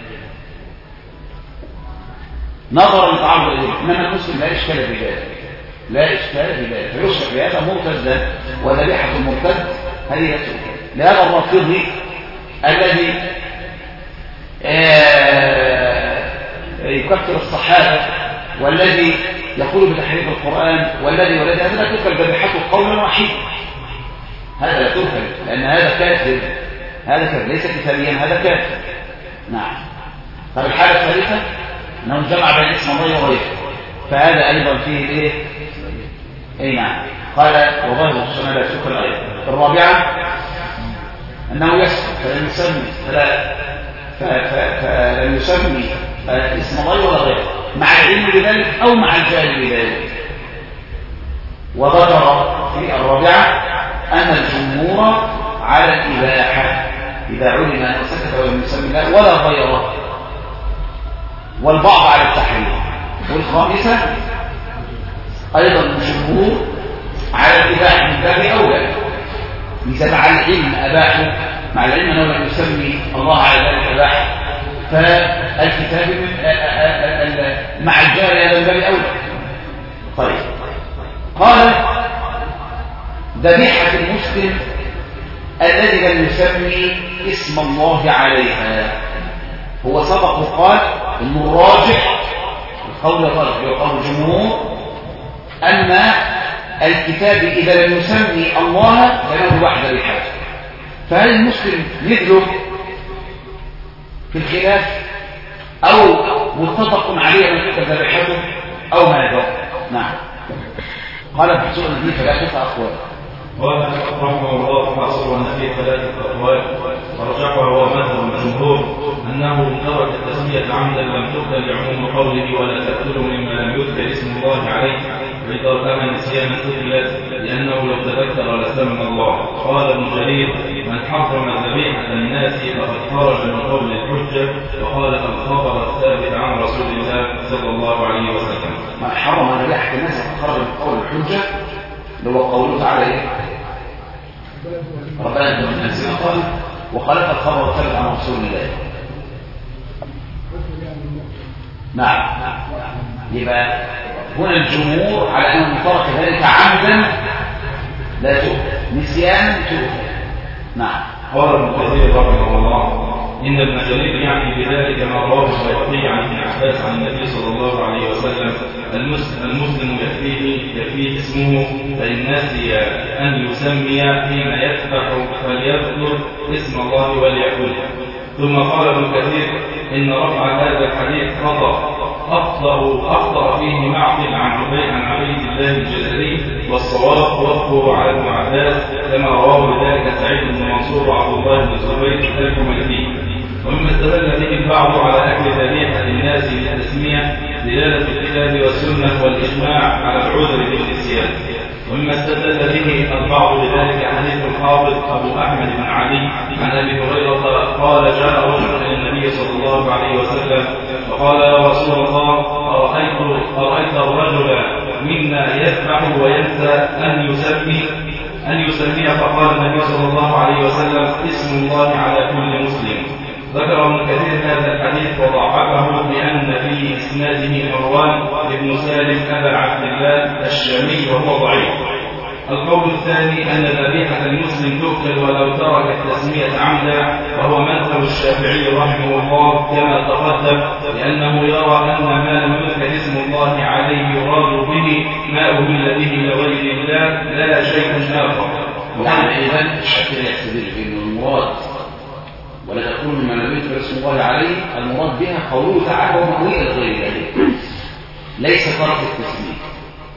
S1: نظرا لتعرض إليه، إنما المسلم لا إشكال في ذلك لا إشكال في ذلك فيشرك بهذا مرتدا، وذبيحة المرتد هذه لهذا الرافضي الذي يكفر الصحابة والذي يقول بتحريف القرآن والذي والذي هذا لا تؤكل ذبيحته قولا واحدا، هذا لا تؤكل لأن هذا كافر، هذا كافر ليس كتابيا، هذا كافر. نعم. طب الحالة الثالثة أنه جمع بين اسم الله وغيره، فهذا أيضا فيه الايه؟ اي نعم. قال وظاهر السنة لا تؤكل أيضا. الرابعة أنه يسكت فلن يسمي فلا فلن يسمي اسم الله ولا غيره مع العلم بذلك أو مع الجهل بذلك. وذكر في الرابعة أن الجمهور على الإباحة إذا علم أن سكت ولم يسمي الله ولا غيره، والبعض على التحريم. والخامسة أيضا الجمهور على الإباحة من باب أولى إذا مع العلم أباحه، مع العلم أنه لم يسمي الله على ذلك أباحه، فالكتاب مع الجهل هذا من باب أولى. طيب قال ذبيحة المسلم الذي لم يسمي اسم الله عليها، هو سبق وقال انه الراجح القول الراجح وقول الجمهور ان الكتاب اذا لم يسمي الله فله وحده ذبيحته، فهل المسلم مثله في الخلاف او متفق عليه ان تؤكل ذبيحته او ماذا؟ نعم. قال في سورة النبي ثلاثة أقوال.
S2: قال رحمه الله فأصل النبي ثلاثة أقوال فرجحها هو مذهب الجمهور أنه ترك التسمية عمدا لم تؤكل لعموم قوله ولا تأكلوا مما لم يذكر اسم الله عليه، وإذا كان نسيانا أكلت لأنه لو تذكر لسمى الله. قال ابن جرير من حرم ذبيحة الناس فقد خرج من قول الحجة وخالف الخبر الثابت عن رسول الله صلى الله عليه وسلم.
S1: من حرم ذبيحة الناس فقد خرج من قول الحجة اللي هو قوله تعالى ايه؟ ربنا انت من نفسنا قال وخالف الخبر الثابت عن رسول الله. نعم. يبقى هنا الجمهور على انه ترك ذلك عمدا لا تؤكل، نسيانا تؤكل. نعم.
S2: قال ابن كثير رحمه الله إن ابن جرير يعني بذلك ما رواه البيهقي عن ابن عباس عن النبي صلى الله عليه وسلم المسلم يكفيه يكفيه اسمه فإن نسي أن يسمي حين يذبح فليذكر اسم الله وليأكله. ثم قال ابن كثير إن رفع هذا الحديث خطأ أخطأ أخطأ فيه معقل عن عبيد الله الجزري، والصواب وقفه على ابن عباس كما رواه بذلك سعيد بن منصور وعبد الله بن الزبير الكوميدي. ومما استدل به البعض على أكل ذبيحة الناس بالتسمية دلالة الكتاب والسنة والإجماع على العذر بالنسيان. ومما استدل به البعض بذلك حديث الحافظ أبو أحمد بن علي عن أبي هريرة قال جاء رجل إلى النبي صلى الله عليه وسلم فقال يا رسول الله أرأيت, أرأيت الرجل منا يذبح وينسى أن يسمي أن يسمي فقال النبي صلى الله عليه وسلم اسم الله على كل مسلم. ذكر ابن كثير هذا الحديث وضعفه بأن في إسناده مروان بن سالم أبا عبد الله الشامي وهو ضعيف. القول الثاني أن ذبيحة المسلم تؤكل ولو ترك التسمية عمدا، وهو مذهب الشافعي رحمه الله كما تقدم، لأنه يرى أن ما لم يذكر اسم الله عليه يراد به ما أهل به لغير الله لا شيء آخر.
S1: يعني إذن الشافعي يعتبر بأن المراد ولا تكون مما لم يذكر اسم الله عليه المراد بها قوله تعالى ومأوي إلى غير ذلك، ليس ترك التسمية.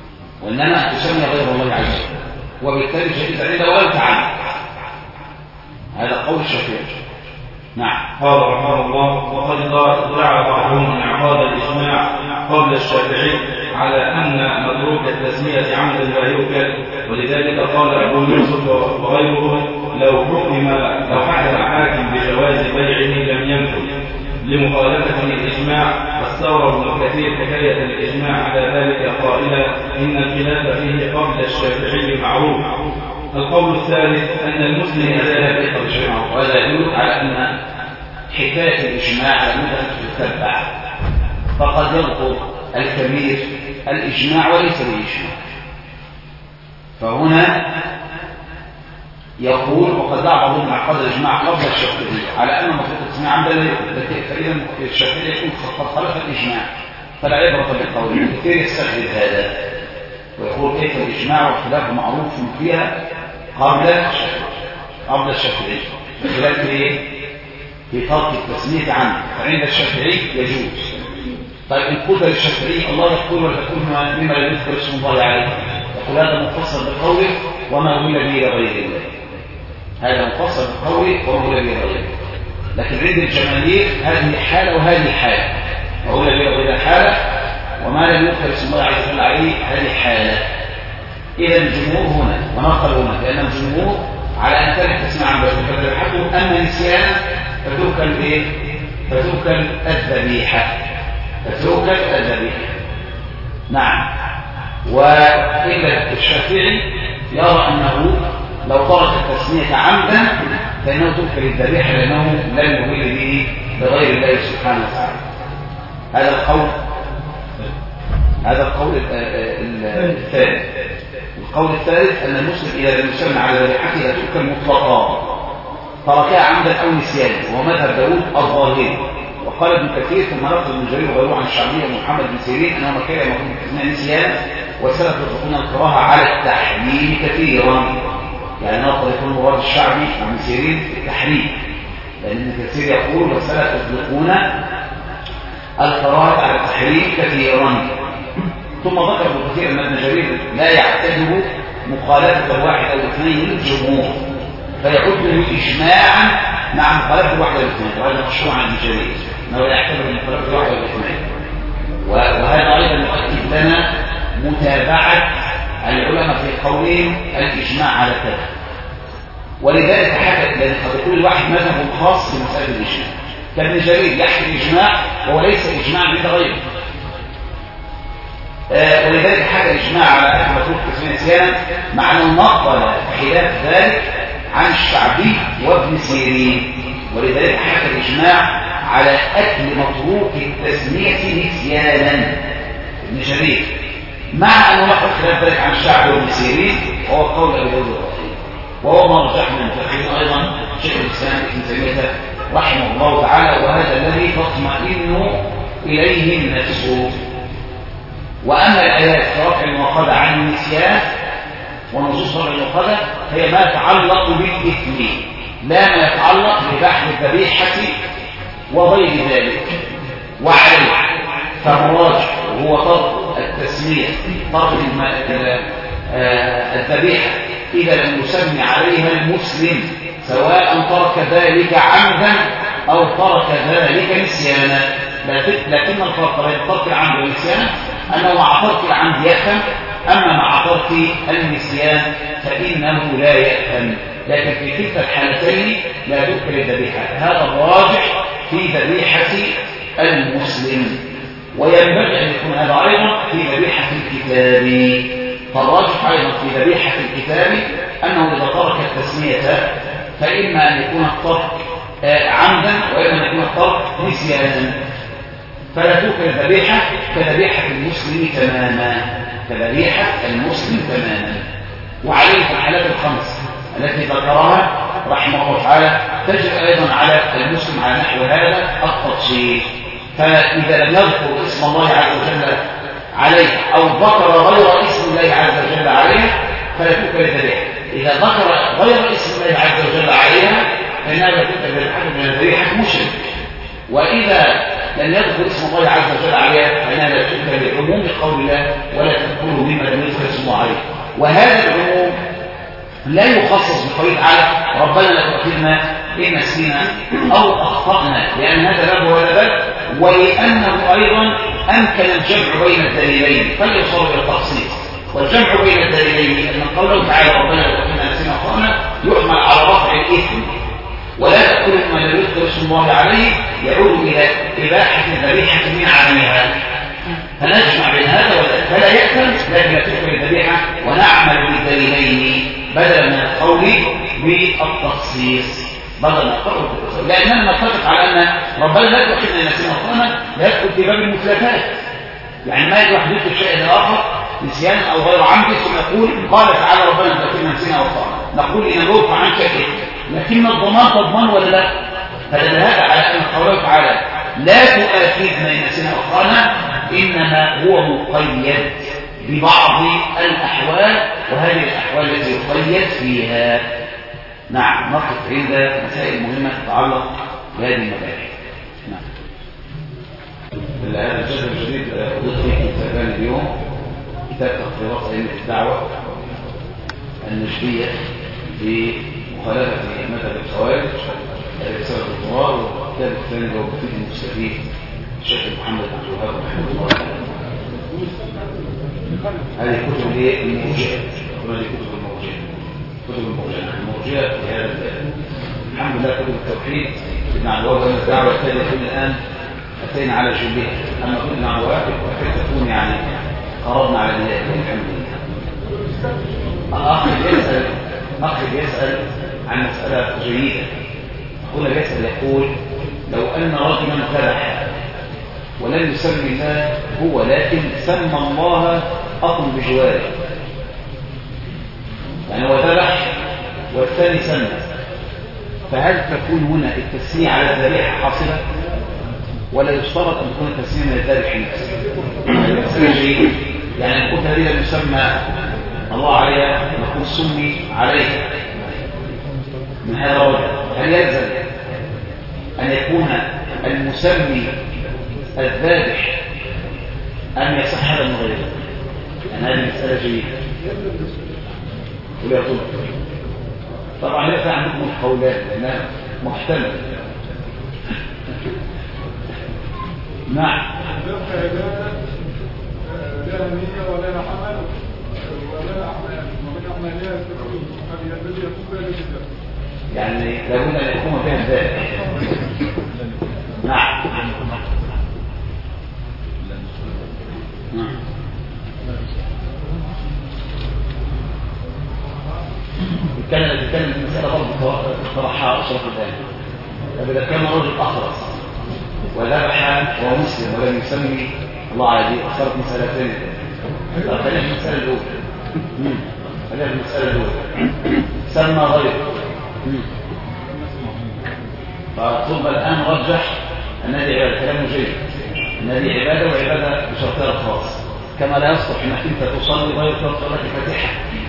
S1: وإنما تسمي غير الله عز وجل، وبالتالي جائز عنده ولا تعالى. هذا قول الشافعي. نعم.
S2: قال رحمه الله: وقد ادعى بعضهم انعقاد الإجماع قبل الشافعي على أن متروك التسمية عمدا لا يؤكل، ولذلك قال أبو يوسف وغيره: لو حكم لو حكم حاكم بجواز بيعه لم ينفذ لمخالفة الإجماع. فاستورد ابن كثير حكاية الإجماع على ذلك قائلا: إن الخلاف فيه قبل الشافعي معروف. القول الثالث أن المسلم
S1: ذلك قبل الشافعي معروف، وهذا يدل على أن حكاية الإجماع لم تتبع، فقد ينقض الكبير الإجماع وليس الإجماع. فهنا يقول: وقد دعا بعضهم انعقاد الإجماع قبل الشافعي على أن مطلوب التسمية عمدا لا يؤكل، فإذا الشافعي يكون قد خالف الإجماع فلا عبرة بالقول. كثير يستخدم هذا ويقول: كيف الإجماع والخلاف معروف فيها قبل الشافعي قبل الشافعي بخلاف ايه؟ في فرق التسمية عنه، فعند الشافعي يجوز. طيب إن قلت للشافعي الله يقول ولا تكون مما لم يذكر اسم الله عليه، يقول هذا مفصل بقوله وما هو به لغير الله. هذا مفصل بقوله وما هو به لغير الله. لكن عند الجماهير هذه حالة وهذه حالة، وهو به لغير حالة، وما لم يذكر اسم الله عز وجل عليه هذه حالة. إذا الجمهور هنا ونقل هنا، لأن الجمهور على أن ترك تسمع عن فتذبحته، أما نسيانا فتوكل إيه؟ فتوكل الذبيحة فتوكل الذبيحة. نعم. وإلا الشافعي يرى أنه لو ترك التسمية عمدا فإنه توكل الذبيحة لأنه لم يولد به بغير الله سبحانه وتعالى. هذا القول هذا القول الثالث. القول الثالث أن المسلم إذا لم يسمى على ذبيحته لا تؤكل مطلقا، تركها عمدا أو نسيانا، وهو مذهب داوود الظاهري. وقال ابن كثير ثم نقل ابن جرير وغيره عن الشعبي ومحمد بن سيرين أنه كان يقول بالتسمية نسيانا، والسلف يطلقون الكراهة على التحريم كثيرا. يعني نقل يكون مراد الشعبي وابن سيرين في التحريم، لأن ابن كثير يقول والسلف يطلقون الكراهة على التحريم كثيرا. ثم ذكر ابن كثير أن ابن جرير لا يعتبر مخالفة الواحد أو الاثنين للجمهور، فيعد إجماعا مع مخالفة الواحد أو الاثنين، وهذا مشروع عن ابن جرير أنه لا يعتبر مخالفة الواحد أو الاثنين. وهذا أيضا يؤكد لنا متابعة العلماء في قولهم الإجماع على كذا، ولذلك حكت لأن قد يكون الواحد مذهب خاص في مسألة الإجماع، كابن جرير يحكي الإجماع وهو ليس إجماع عند غيره. آه ولذلك حكى الإجماع على أكل متروك تسمية نسيانا، مع أنه نقل خلاف ذلك عن الشعبي وابن سيرين، ولذلك حكى الإجماع على أكل متروك التسمية نسيانا ابن جرير، مع أنه نقل خلاف ذلك عن الشعبي وابن سيرين وهو قول أبي داود الرحيم، وهو ما رجح من المتأخرين أيضا شيخ الإسلام ابن تيمية رحمه الله تعالى، وهذا الذي تطمئن إليه النفس. وأما الآيات رفع المؤاخذة عن النسيان ونصوص رفع المؤاخذة هي ما يتعلق بالإثم، لا ما يتعلق ببحث الذبيحة وغير ذلك. وعليه فالراجح هو طرق التسمية، طرق الذبيحة إذا لم يسمي عليها المسلم، سواء ترك ذلك عمدا أو ترك ذلك نسيانا. لكن الفرق بين ترك العمد والنسيان أنه مع ترك العمد يأثم، أما مع ترك النسيان فإنه لا يأثم. لكن في كلتا الحالتين لا تؤكل الذبيحة. هذا الراجح في ذبيحة المسلم، وينبغي أن يكون هذا أيضا في ذبيحة الكتاب. فالراجح أيضا في ذبيحة الكتاب أنه إذا ترك التسمية فإما أن يكون الترك عمدا وإما أن يكون الترك نسيانا، فلا تؤكل الذبيحة كذبيحة المسلم تماما كذبيحة المسلم تماما. وعليه الحالات الخمس التي ذكرها رحمه الله تعالى تجري أيضا على المسلم على نحو هذا التطهير. فإذا لم يذكر اسم الله عز وجل عليه أو ذكر غير اسم الله عز وجل عليه فلا تؤكل الذبيحة. إذا ذكر غير اسم الله عز وجل عليها فإنها لا تؤكل الذبيحة من الذبيحة مشرك. وإذا لن يذكر اسم الله عز وجل عليها فإنها لا تذكر بعموم قول الله ولا تذكره مما لم يذكر اسم الله عليه. وهذا العموم لا يخصص بقوله تعالى ربنا لا تؤاخذنا إن نسينا أو أخطأنا، لأن هذا باب وهذا باب، ولأنه أيضا أمكن الجمع بين الدليلين فليصار إلى التخصيص. والجمع بين الدليلين أن قوله تعالى ربنا لا تؤاخذنا إن نسينا أو أخطأنا يحمل على رفع الإثم، ولا تأكل ما لم يذكر اسم الله عليه يعود إلى إباحة الذبيحة من عدمها. فنجمع بين هذا وذاك، فلا يأثم لكن لا تؤكل الذبيحة، ونعمل بالدليلين بدلا من القول بالتخصيص بدل ما القول بالتخصيص، لأننا نتفق على أن ربنا لا تؤاخذنا إن نسينا أو أخطأنا لا يدخل في باب المثلثات، يعني ما يجب حدوث الشيء الآخر نسيانا أو غير عمد ثم يقول قال تعالى ربنا لا تؤاخذنا إن نسينا أو أخطأنا، نقول إن نرفع عن شيء، لكن الضمان تضمن ولا لا؟ فدل هذا على أن قوله تعالى لا تؤاخذنا إن نسينا أو أخطأنا إنما هو مقيد ببعض الأحوال، وهذه الأحوال التي يقيد فيها. نعم، نقف عند مسائل مهمة تتعلق بهذه المباحث. نعم. هذا الجزء الجديد أضيف فيه كتابان اليوم، كتاب تقريرات أئمة الدعوة النجدية بمخالفة مذهب الخوارج رسالة الدكتوراه، والكتاب الثاني هو كتاب المستفيد الشيخ محمد عبد الوهاب رحمه الله تعالى. هذه كتب ايه؟ المرجئة. هذه كتب المرجئة. كتب المرجئة. المرجئة في هذا الحمد لله كتب التوحيد ابن عبد الوهاب وأئمة الدعوة التالية كل الآن أتينا على جلها، أما كل ابن عبد الوهاب وكيف تكون يعني قربنا على النهاية الحمد لله. الأخ يسأل أخ يسأل عن مسألة جيدة. هنا يسأل يقول لو أن رجلا ذبح ولم يسمي الله هو لكن سمى الله أطم بجواره، يعني هو ذبح والثاني سمى، فهل تكون هنا التسمية على الذبيحة حاصلة ولا يشترط أن تكون التسمية من الذبح نفسه؟ يعني نقول هذه لم يسمى الله عليها نقول سمي عليها من هذا الرجل، هل يلزم أن يكون المسمي الذابح أم يصح هذا من غيره؟ يعني هذه مسألة جيدة. ولا يطلب طبعا ليس عندكم القولات لأنها محتمل. نعم.
S3: لا نية ولا حمل ولا أعمال ومن أعمالها الذي يكون بها الجزاء،
S1: يعني لابد أن يكون فيها ذلك. نعم. نعم. كان يتكلم في مسألة برضه اقترحها أشرف الآن. طب إذا كان رجل أخرس وذبح وهو مسلم ولم يسمي الله على دي صارت مسألة ثانية. طب خلينا في المسألة الأولى. خلينا في المسألة الأولى. سمى غيره. فطلب الآن رجح أن هذه عبادة، كلام جيد، أن هذه عبادة وعبادة بشرطها الخاص، كما لا يصلح أنك أنت تصلي غير صلاة الفاتحة،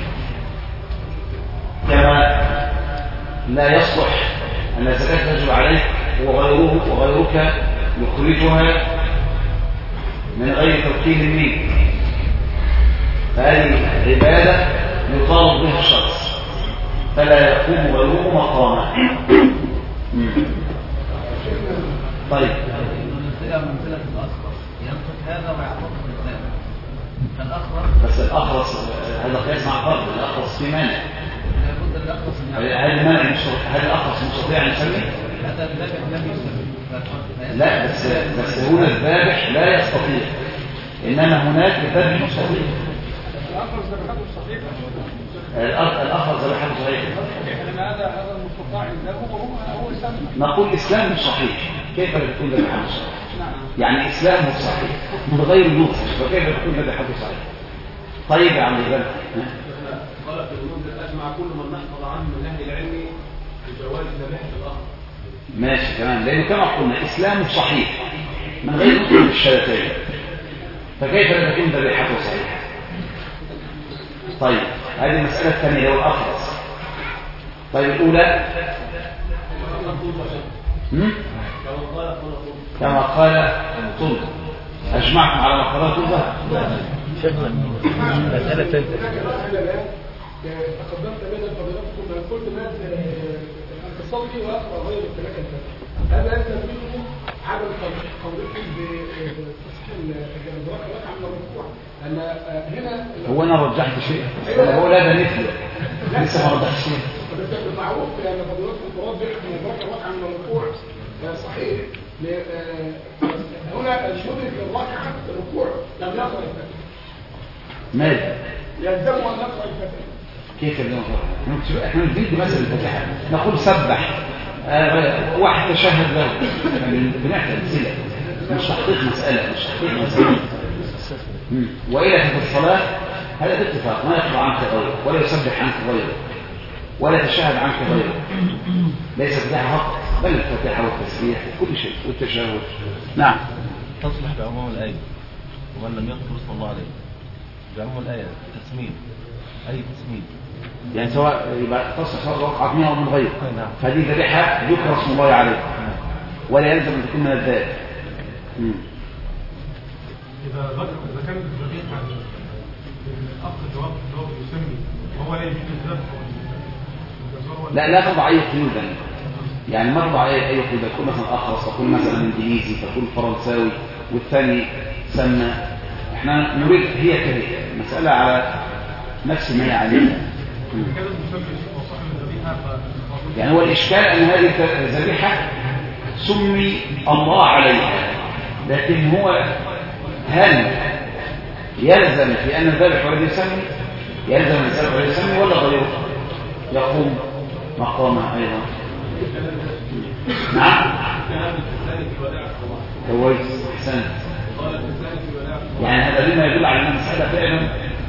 S1: كما لا يصلح أن الزكاة تجب عليك وغيره وغيرك يخرجها من غير توكيل منك، فهذه عبادة يطالب بها الشخص فلا يقوم غيره مقامه. طيب
S4: منزلة الأخرس ينقص هذا ويعتقد الإسلام فالأخرس،
S1: بس الأخرس هذا قياس مع فرض، الأخرس في مانع،
S4: لابد الأخرس
S1: هل مانع هل الأخرس مستطيع أن يسمي؟
S4: هذا الذبح لم يسمي.
S1: لا بس بس هنا الذابح لا يستطيع، إنما هناك الذبح مستطيع.
S3: الأخرس ذبحته صحيحة.
S1: الأخرس ذبحته صحيحة.
S3: هذا هذا المستطاع له وهو يسمى.
S1: نقول إسلامه صحيح، كيف تكون ذبحته صحيح؟ يعني إسلامه صحيح من غير نقص، فكيف تكون ذبحته صحيح؟ طيب يا عم الغالي.
S5: قال في المنزل أجمع كل من نحفظ عنه من أهل العلم بجواز ذبيحة الأخر.
S1: ماشي تمام، لأنه كما قلنا إسلامه صحيح من غير نقص من الشهادتين، فكيف تكون ذبيحته صحيح؟ طيب هذه المسألة الثانية هو الأخرس. طيب الأولى هم؟
S5: لو قال قل قل
S1: كما قال طلق أجمعكم على مقالات الظهر.
S6: شكرا. مسألة ثالثة.
S3: تقدمت بين فضيلتكم قلت ما أن تصلي وأقرأ غير الثلاثة الفاتحة. هذا يستفيدكم عدم قولكم بتصحيح الركعة عن الركوع. أن هنا
S1: هو أنا رجحت شيء. أنا بقول هذا مثل لسه ما رجحت شيء.
S3: معروف لأن فضيلتكم ترجح من الركعة عن الركوع صحيح. هنا الشروط الركعة الركوع لم يقرأ الفاتحة.
S1: ماذا؟
S3: يلزم أن نقرأ الفاتحة.
S1: كيف يلزم؟ احنا نديك مثل الفاتحة نقول سبح آه واحد تشهد له بنحتاج سلة مش تحقيق مسألة مش تحقيق مسألة. وإلى في الصلاة هذا اتفاق ما يقرأ عنك غيره ولا يسبح عنك غيره ولا تشهد عنك غيره. ليس فتحة فقط بل الفتحة والتسبيح كل شيء والتشهد. نعم.
S6: تصلح بعموم الآية ومن لم يذكر اسم الله عليه بعموم الآية تسميم أي تسميم
S1: يعني سواء يبقى تصلح سواء وقعت منها أو من غيره. فهذه ذبيحة يذكر اسم الله عليه ولا يلزم أن تكون من الذات.
S3: إذا ذكر إذا كانت الذبيحة الأخ الجواب الجواب يسمي وهو لا يجوز الذبح.
S1: لا لا تضع أي قيودا يعني ما تضع أي أي قيود. تكون مثلا أخرس تكون مثلا إنجليزي تكون فرنساوي والثاني سمى. احنا نريد هي كده مسألة على نفس ما هي عليها. يعني هو الإشكال أن هذه الذبيحة سمي الله عليها لكن هو هل يلزم في أن الذبح الذي يسمي يلزم أن الذبح الذي يسمي ولا غيره يقوم مقامه أيضا؟ نعم كويس أحسنت. يعني هذا بما يدل على أن المسألة فعلا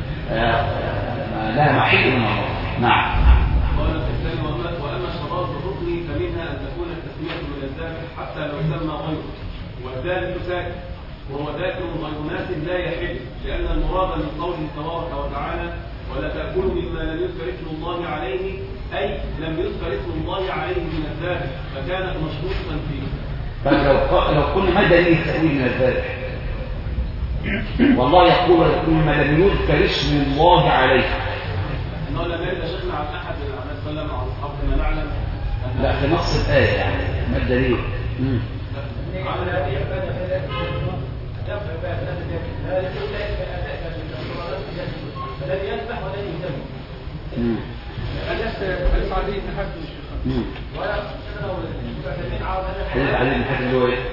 S1: لها محل من الله. نعم.
S7: وأما الشرائط الركن فمنها أن تكون التسمية من الذابح حتى لو سمى غيره والذابح ساكت وهو ذاكر غير ناس لا يحل لأن المراد من قوله تبارك وتعالى ولا تأكلوا مما لم يذكر اسم الله عليه أي لم يذكر اسم الله عليه من الذابح فكانت مشروطا فيه.
S1: فلو لو قلنا ما دليل التأويل من الذابح والله يقول ما لم يذكر اسم الله عليه
S7: انه لم يرد شيخنا عن احد النبي صلى الله عليه وسلم عن اصحابه كما نعلم.
S1: لا في نص الايه يعني ما الدليل؟ امم
S7: على هذه العباده الذي يذبح والذي يسمي. امم
S3: أليس أليس عليه بن حاتم
S1: امم
S7: ولا
S1: حديث علي بن حاتم اللي هو ايه؟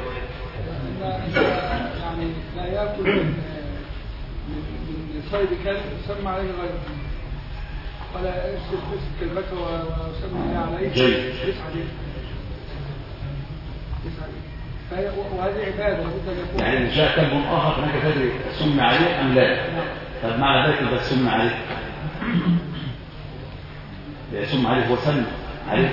S3: يعني لا يأكل من من صيد كلب يسمى عليه غيره ولا يسلك مسك البكر ويسمى عليه يسعى عليه يسعى وهذه عبادة لابد أن يكون
S1: يعني إن جاء كلب آخر فهناك تدري سمي عليه أم لا؟ طب معنى ذلك بس سمي عليه سمي عليه هو سمي عليه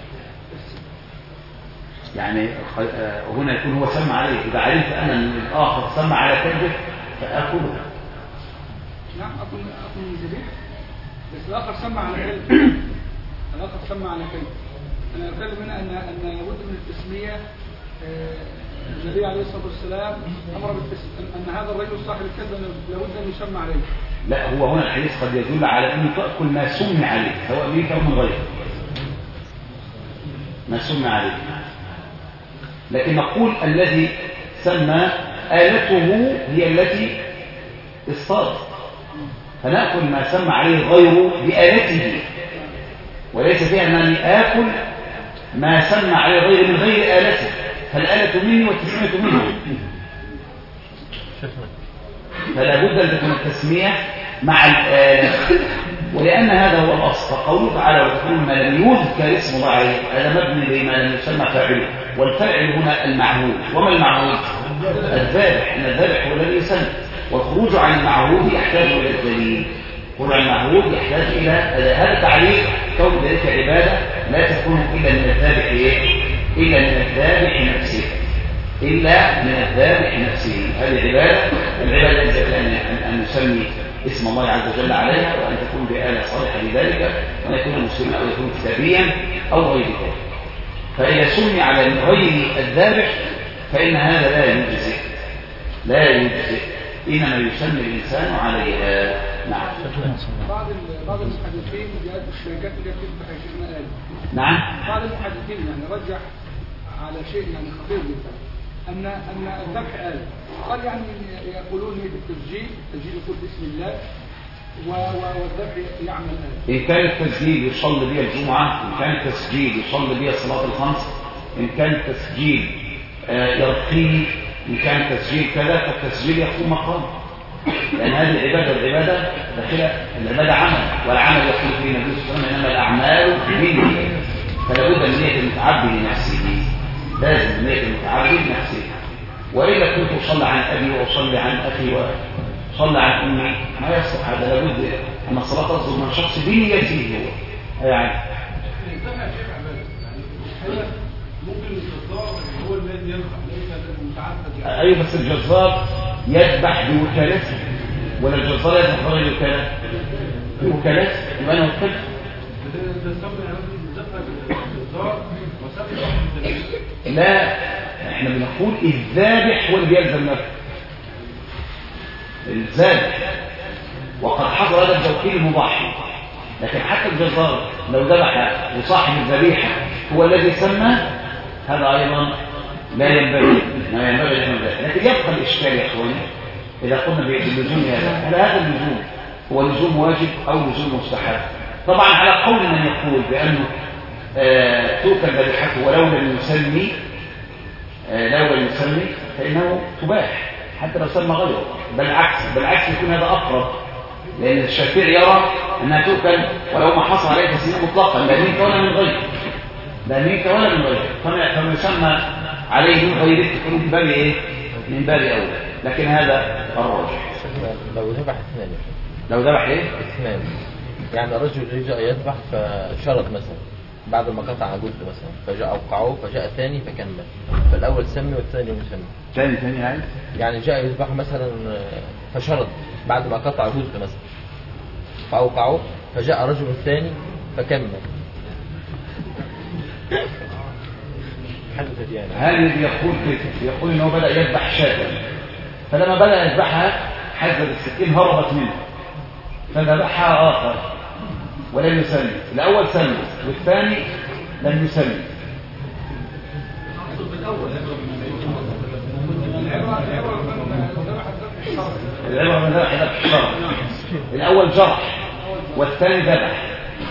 S1: يعني هنا يكون هو سمى عليه. إذا علمت أن الآخر سمى على كلبه فأكله.
S3: نعم أكل أكل من ذبيح بس الآخر سمى على كلب الآخر سمى على كلب. أنا أتكلم هنا أن أن لابد من التسمية. النبي عليه الصلاة والسلام أمر بالتسمية أن هذا الرجل صاحب الكلب لابد أن يسمى عليه.
S1: لا هو هنا الحديث قد يدل على أن تأكل ما سمي عليه سواء منك أو من غيره ما سمي عليه. لكن نقول الذي سمى آلته هي التي اصطاد فنأكل ما سمى عليه غيره بآلته وليس فيها أنني آكل ما سمى عليه غيره من غير آلته فالآلة مني والتسمية منه. فلا بد أن تكون التسمية مع الآلة ولأن هذا هو الأصل. فقوله تعالى وتكون ما لم يذكر اسم الله عليه هذا مبني لما لم يسمى فاعله والفاعل هنا المعهود. وما المعهود؟ الذابح. إن الذابح هو الذي يسمى والخروج عن المعهود يحتاج إلى الدليل. الخروج عن المعهود يحتاج إلى هذا تعليق كون ذلك عبادة لا تكون إلا من الذابح إيه؟ إلا من الذابح نفسه إلا من الذابح نفسه. هذه عبادة العبادة يجب أن نسمي اسم الله عز وجل عليها وأن تكون بآلة صالحة لذلك وأن يكون مسلما أو يكون كتابيا أو غير ذلك. فإذا سمي على غير الذابح فإن هذا لا يجزئ لا يجزئ إنما يسمى الإنسان عليها. نعم.
S3: بعض بعض المحدثين جاءت الشركات اللي بتذبح يا شيخنا قال
S1: نعم.
S3: بعض المحدثين يعني رجح على شيء يعني خطير جدا ان ان الذبح قال قال يعني يقولون بالتسجيل التسجيل يقول بسم الله والذبح يعمل قال.
S1: إن كان التسجيل يصلي بها الجمعة، إن كان التسجيل يصلي بها الصلاة الخمس، إن كان التسجيل يرقيه، إن كان التسجيل كذا فالتسجيل يقوم مقام، لأن هذه العبادة العبادة داخلة العبادة عمل، والعمل يقول فيه النبي صلى الله عليه وسلم إنما الأعمال بالنيات، فلا بد من نية المتعبد لنفسه، لازم نية المتعبد لنفسه. وإلا كنت أصلي عن أبي وأصلي عن أخي وأصلي عن أمي ما يصلح هذا، لابد أن الصلاة تصدر من شخص بنيته هو يعني.
S7: ممكن الجزار هو الذي ينفع ليس المتعبد يعني.
S1: أيوة بس الجزار يذبح بوكالته ولا الجزار يذبح بغير وكالته؟ بوكالته يبقى أنا وكلت. لا احنا بنقول الذابح هو اللي بيلزم نفسه، الذابح وقد حضر هذا التوكيل المضحي، لكن حتى الجزار لو ذبح وصاحب الذبيحه هو الذي سمى هذا ايضا لا ينبغي ما ينبغي ذلك. لكن يبقى الاشكال يا اخواني اذا قلنا باللزوم هذا، هل هذا اللزوم هو لزوم واجب او لزوم مستحب؟ طبعا على قول من يقول بانه آه تؤكل ذبيحته ولو لم يسمي آه لو لم يسمي فانه تباح حتى لو سمى غيره، بالعكس بالعكس يكون هذا اقرب، لان الشافعي يرى انها تؤكل ولو ما حصل عليه تسميه مطلقا لا منك ولا من غيره، لا منك ولا من غيره، فما يسمى عليه من غيره تكون من باب ايه؟ من باب اولى، لكن هذا الراجح.
S6: لو ذبح اثنان
S1: لو ذبح ايه؟
S6: اثنان يعني رجل رجع يذبح فشرط مثلا بعد ما قطع جزء مثلا فجاء اوقعوه فجاء ثاني فكمل، فالاول سمي والثاني مسمي.
S1: ثاني ثاني يعني
S6: يعني جاء يذبح مثلا فشرط بعد ما قطع جزء مثلا فاوقعوه فجاء رجل ثاني فكمل. حدثت يعني
S1: هل يقول كده؟ يقول انه بدا يذبح شاة، فلما بدا يذبحها حزب السكين هربت منه فذبحها اخر ولم يسمي، الاول سمي والثاني لم يسمي. العبرة من ذبح ذبح الشرع، الاول جرح والثاني ذبح.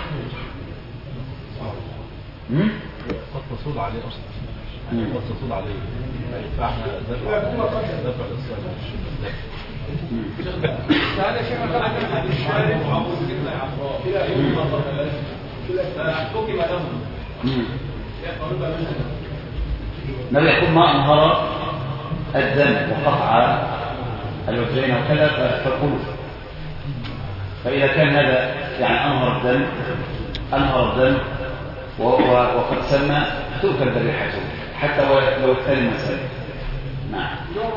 S2: قد تصول عليه اصلا قد تصول عليه فاحنا دفع دفع للصلاه.
S3: هذا شيء طبعا من الشارع وعبود كده عفراء الى يوم مره فحكم لهم
S1: لم يكن ما انهر الدم وقطع الوجهين وكذا فالقلوب، فاذا كان هذا يعني انهر الدم انهر الدم وقد سمى تؤكل ذبيحته حتى لو الثاني ما سمى. نعم.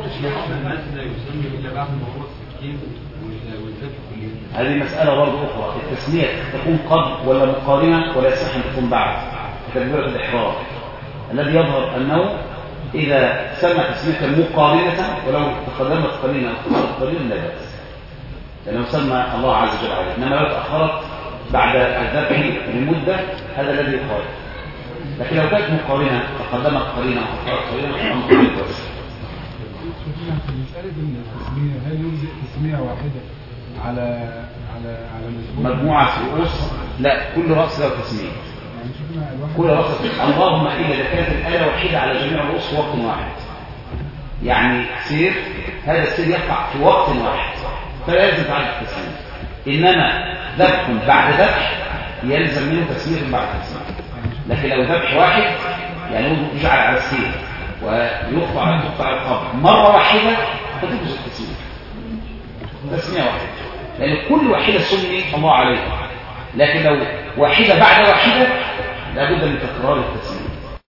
S1: هذه مسألة برضه أخرى، التسمية تكون قبل ولا مقارنة ولا يصح أن تكون بعد تكبيرة الإحرام. الذي يظهر أنه إذا سمى تسمية مقارنة ولو تقدمت قليلا أو تأخرت قليلا لا بأس، لأنه سمى الله عز وجل عليه، إنما لو تأخرت بعد الذبح بمدة هذا الذي يقال. لكن لو كانت مقارنة تقدمت قليلا أو تأخرت قليلا فأمر قليل بس.
S8: مسألة التسمية هل يجزئ تسمية واحدة على على على
S1: مجموعة رؤوس؟ لا، كل رأس له تسمية.
S8: يعني شفنا
S1: كل رأس اللهم إلا إذا كانت الآلة وحيدة على جميع الرؤوس في وقت واحد. يعني سير هذا السير يقع في وقت واحد فلا يلزم تعرف التسمية. إنما ذبح بعد ذبح يلزم منه تسمية بعد تسمية. لكن لو ذبح واحد يعني يجعل على السير ويقطع يقطع القبر مرة واحدة فتجوز التسمية تسمية واحدة، لأن كل واحدة سمي الله عليها. لكن لو واحدة بعد واحدة لابد من تكرار التسمية.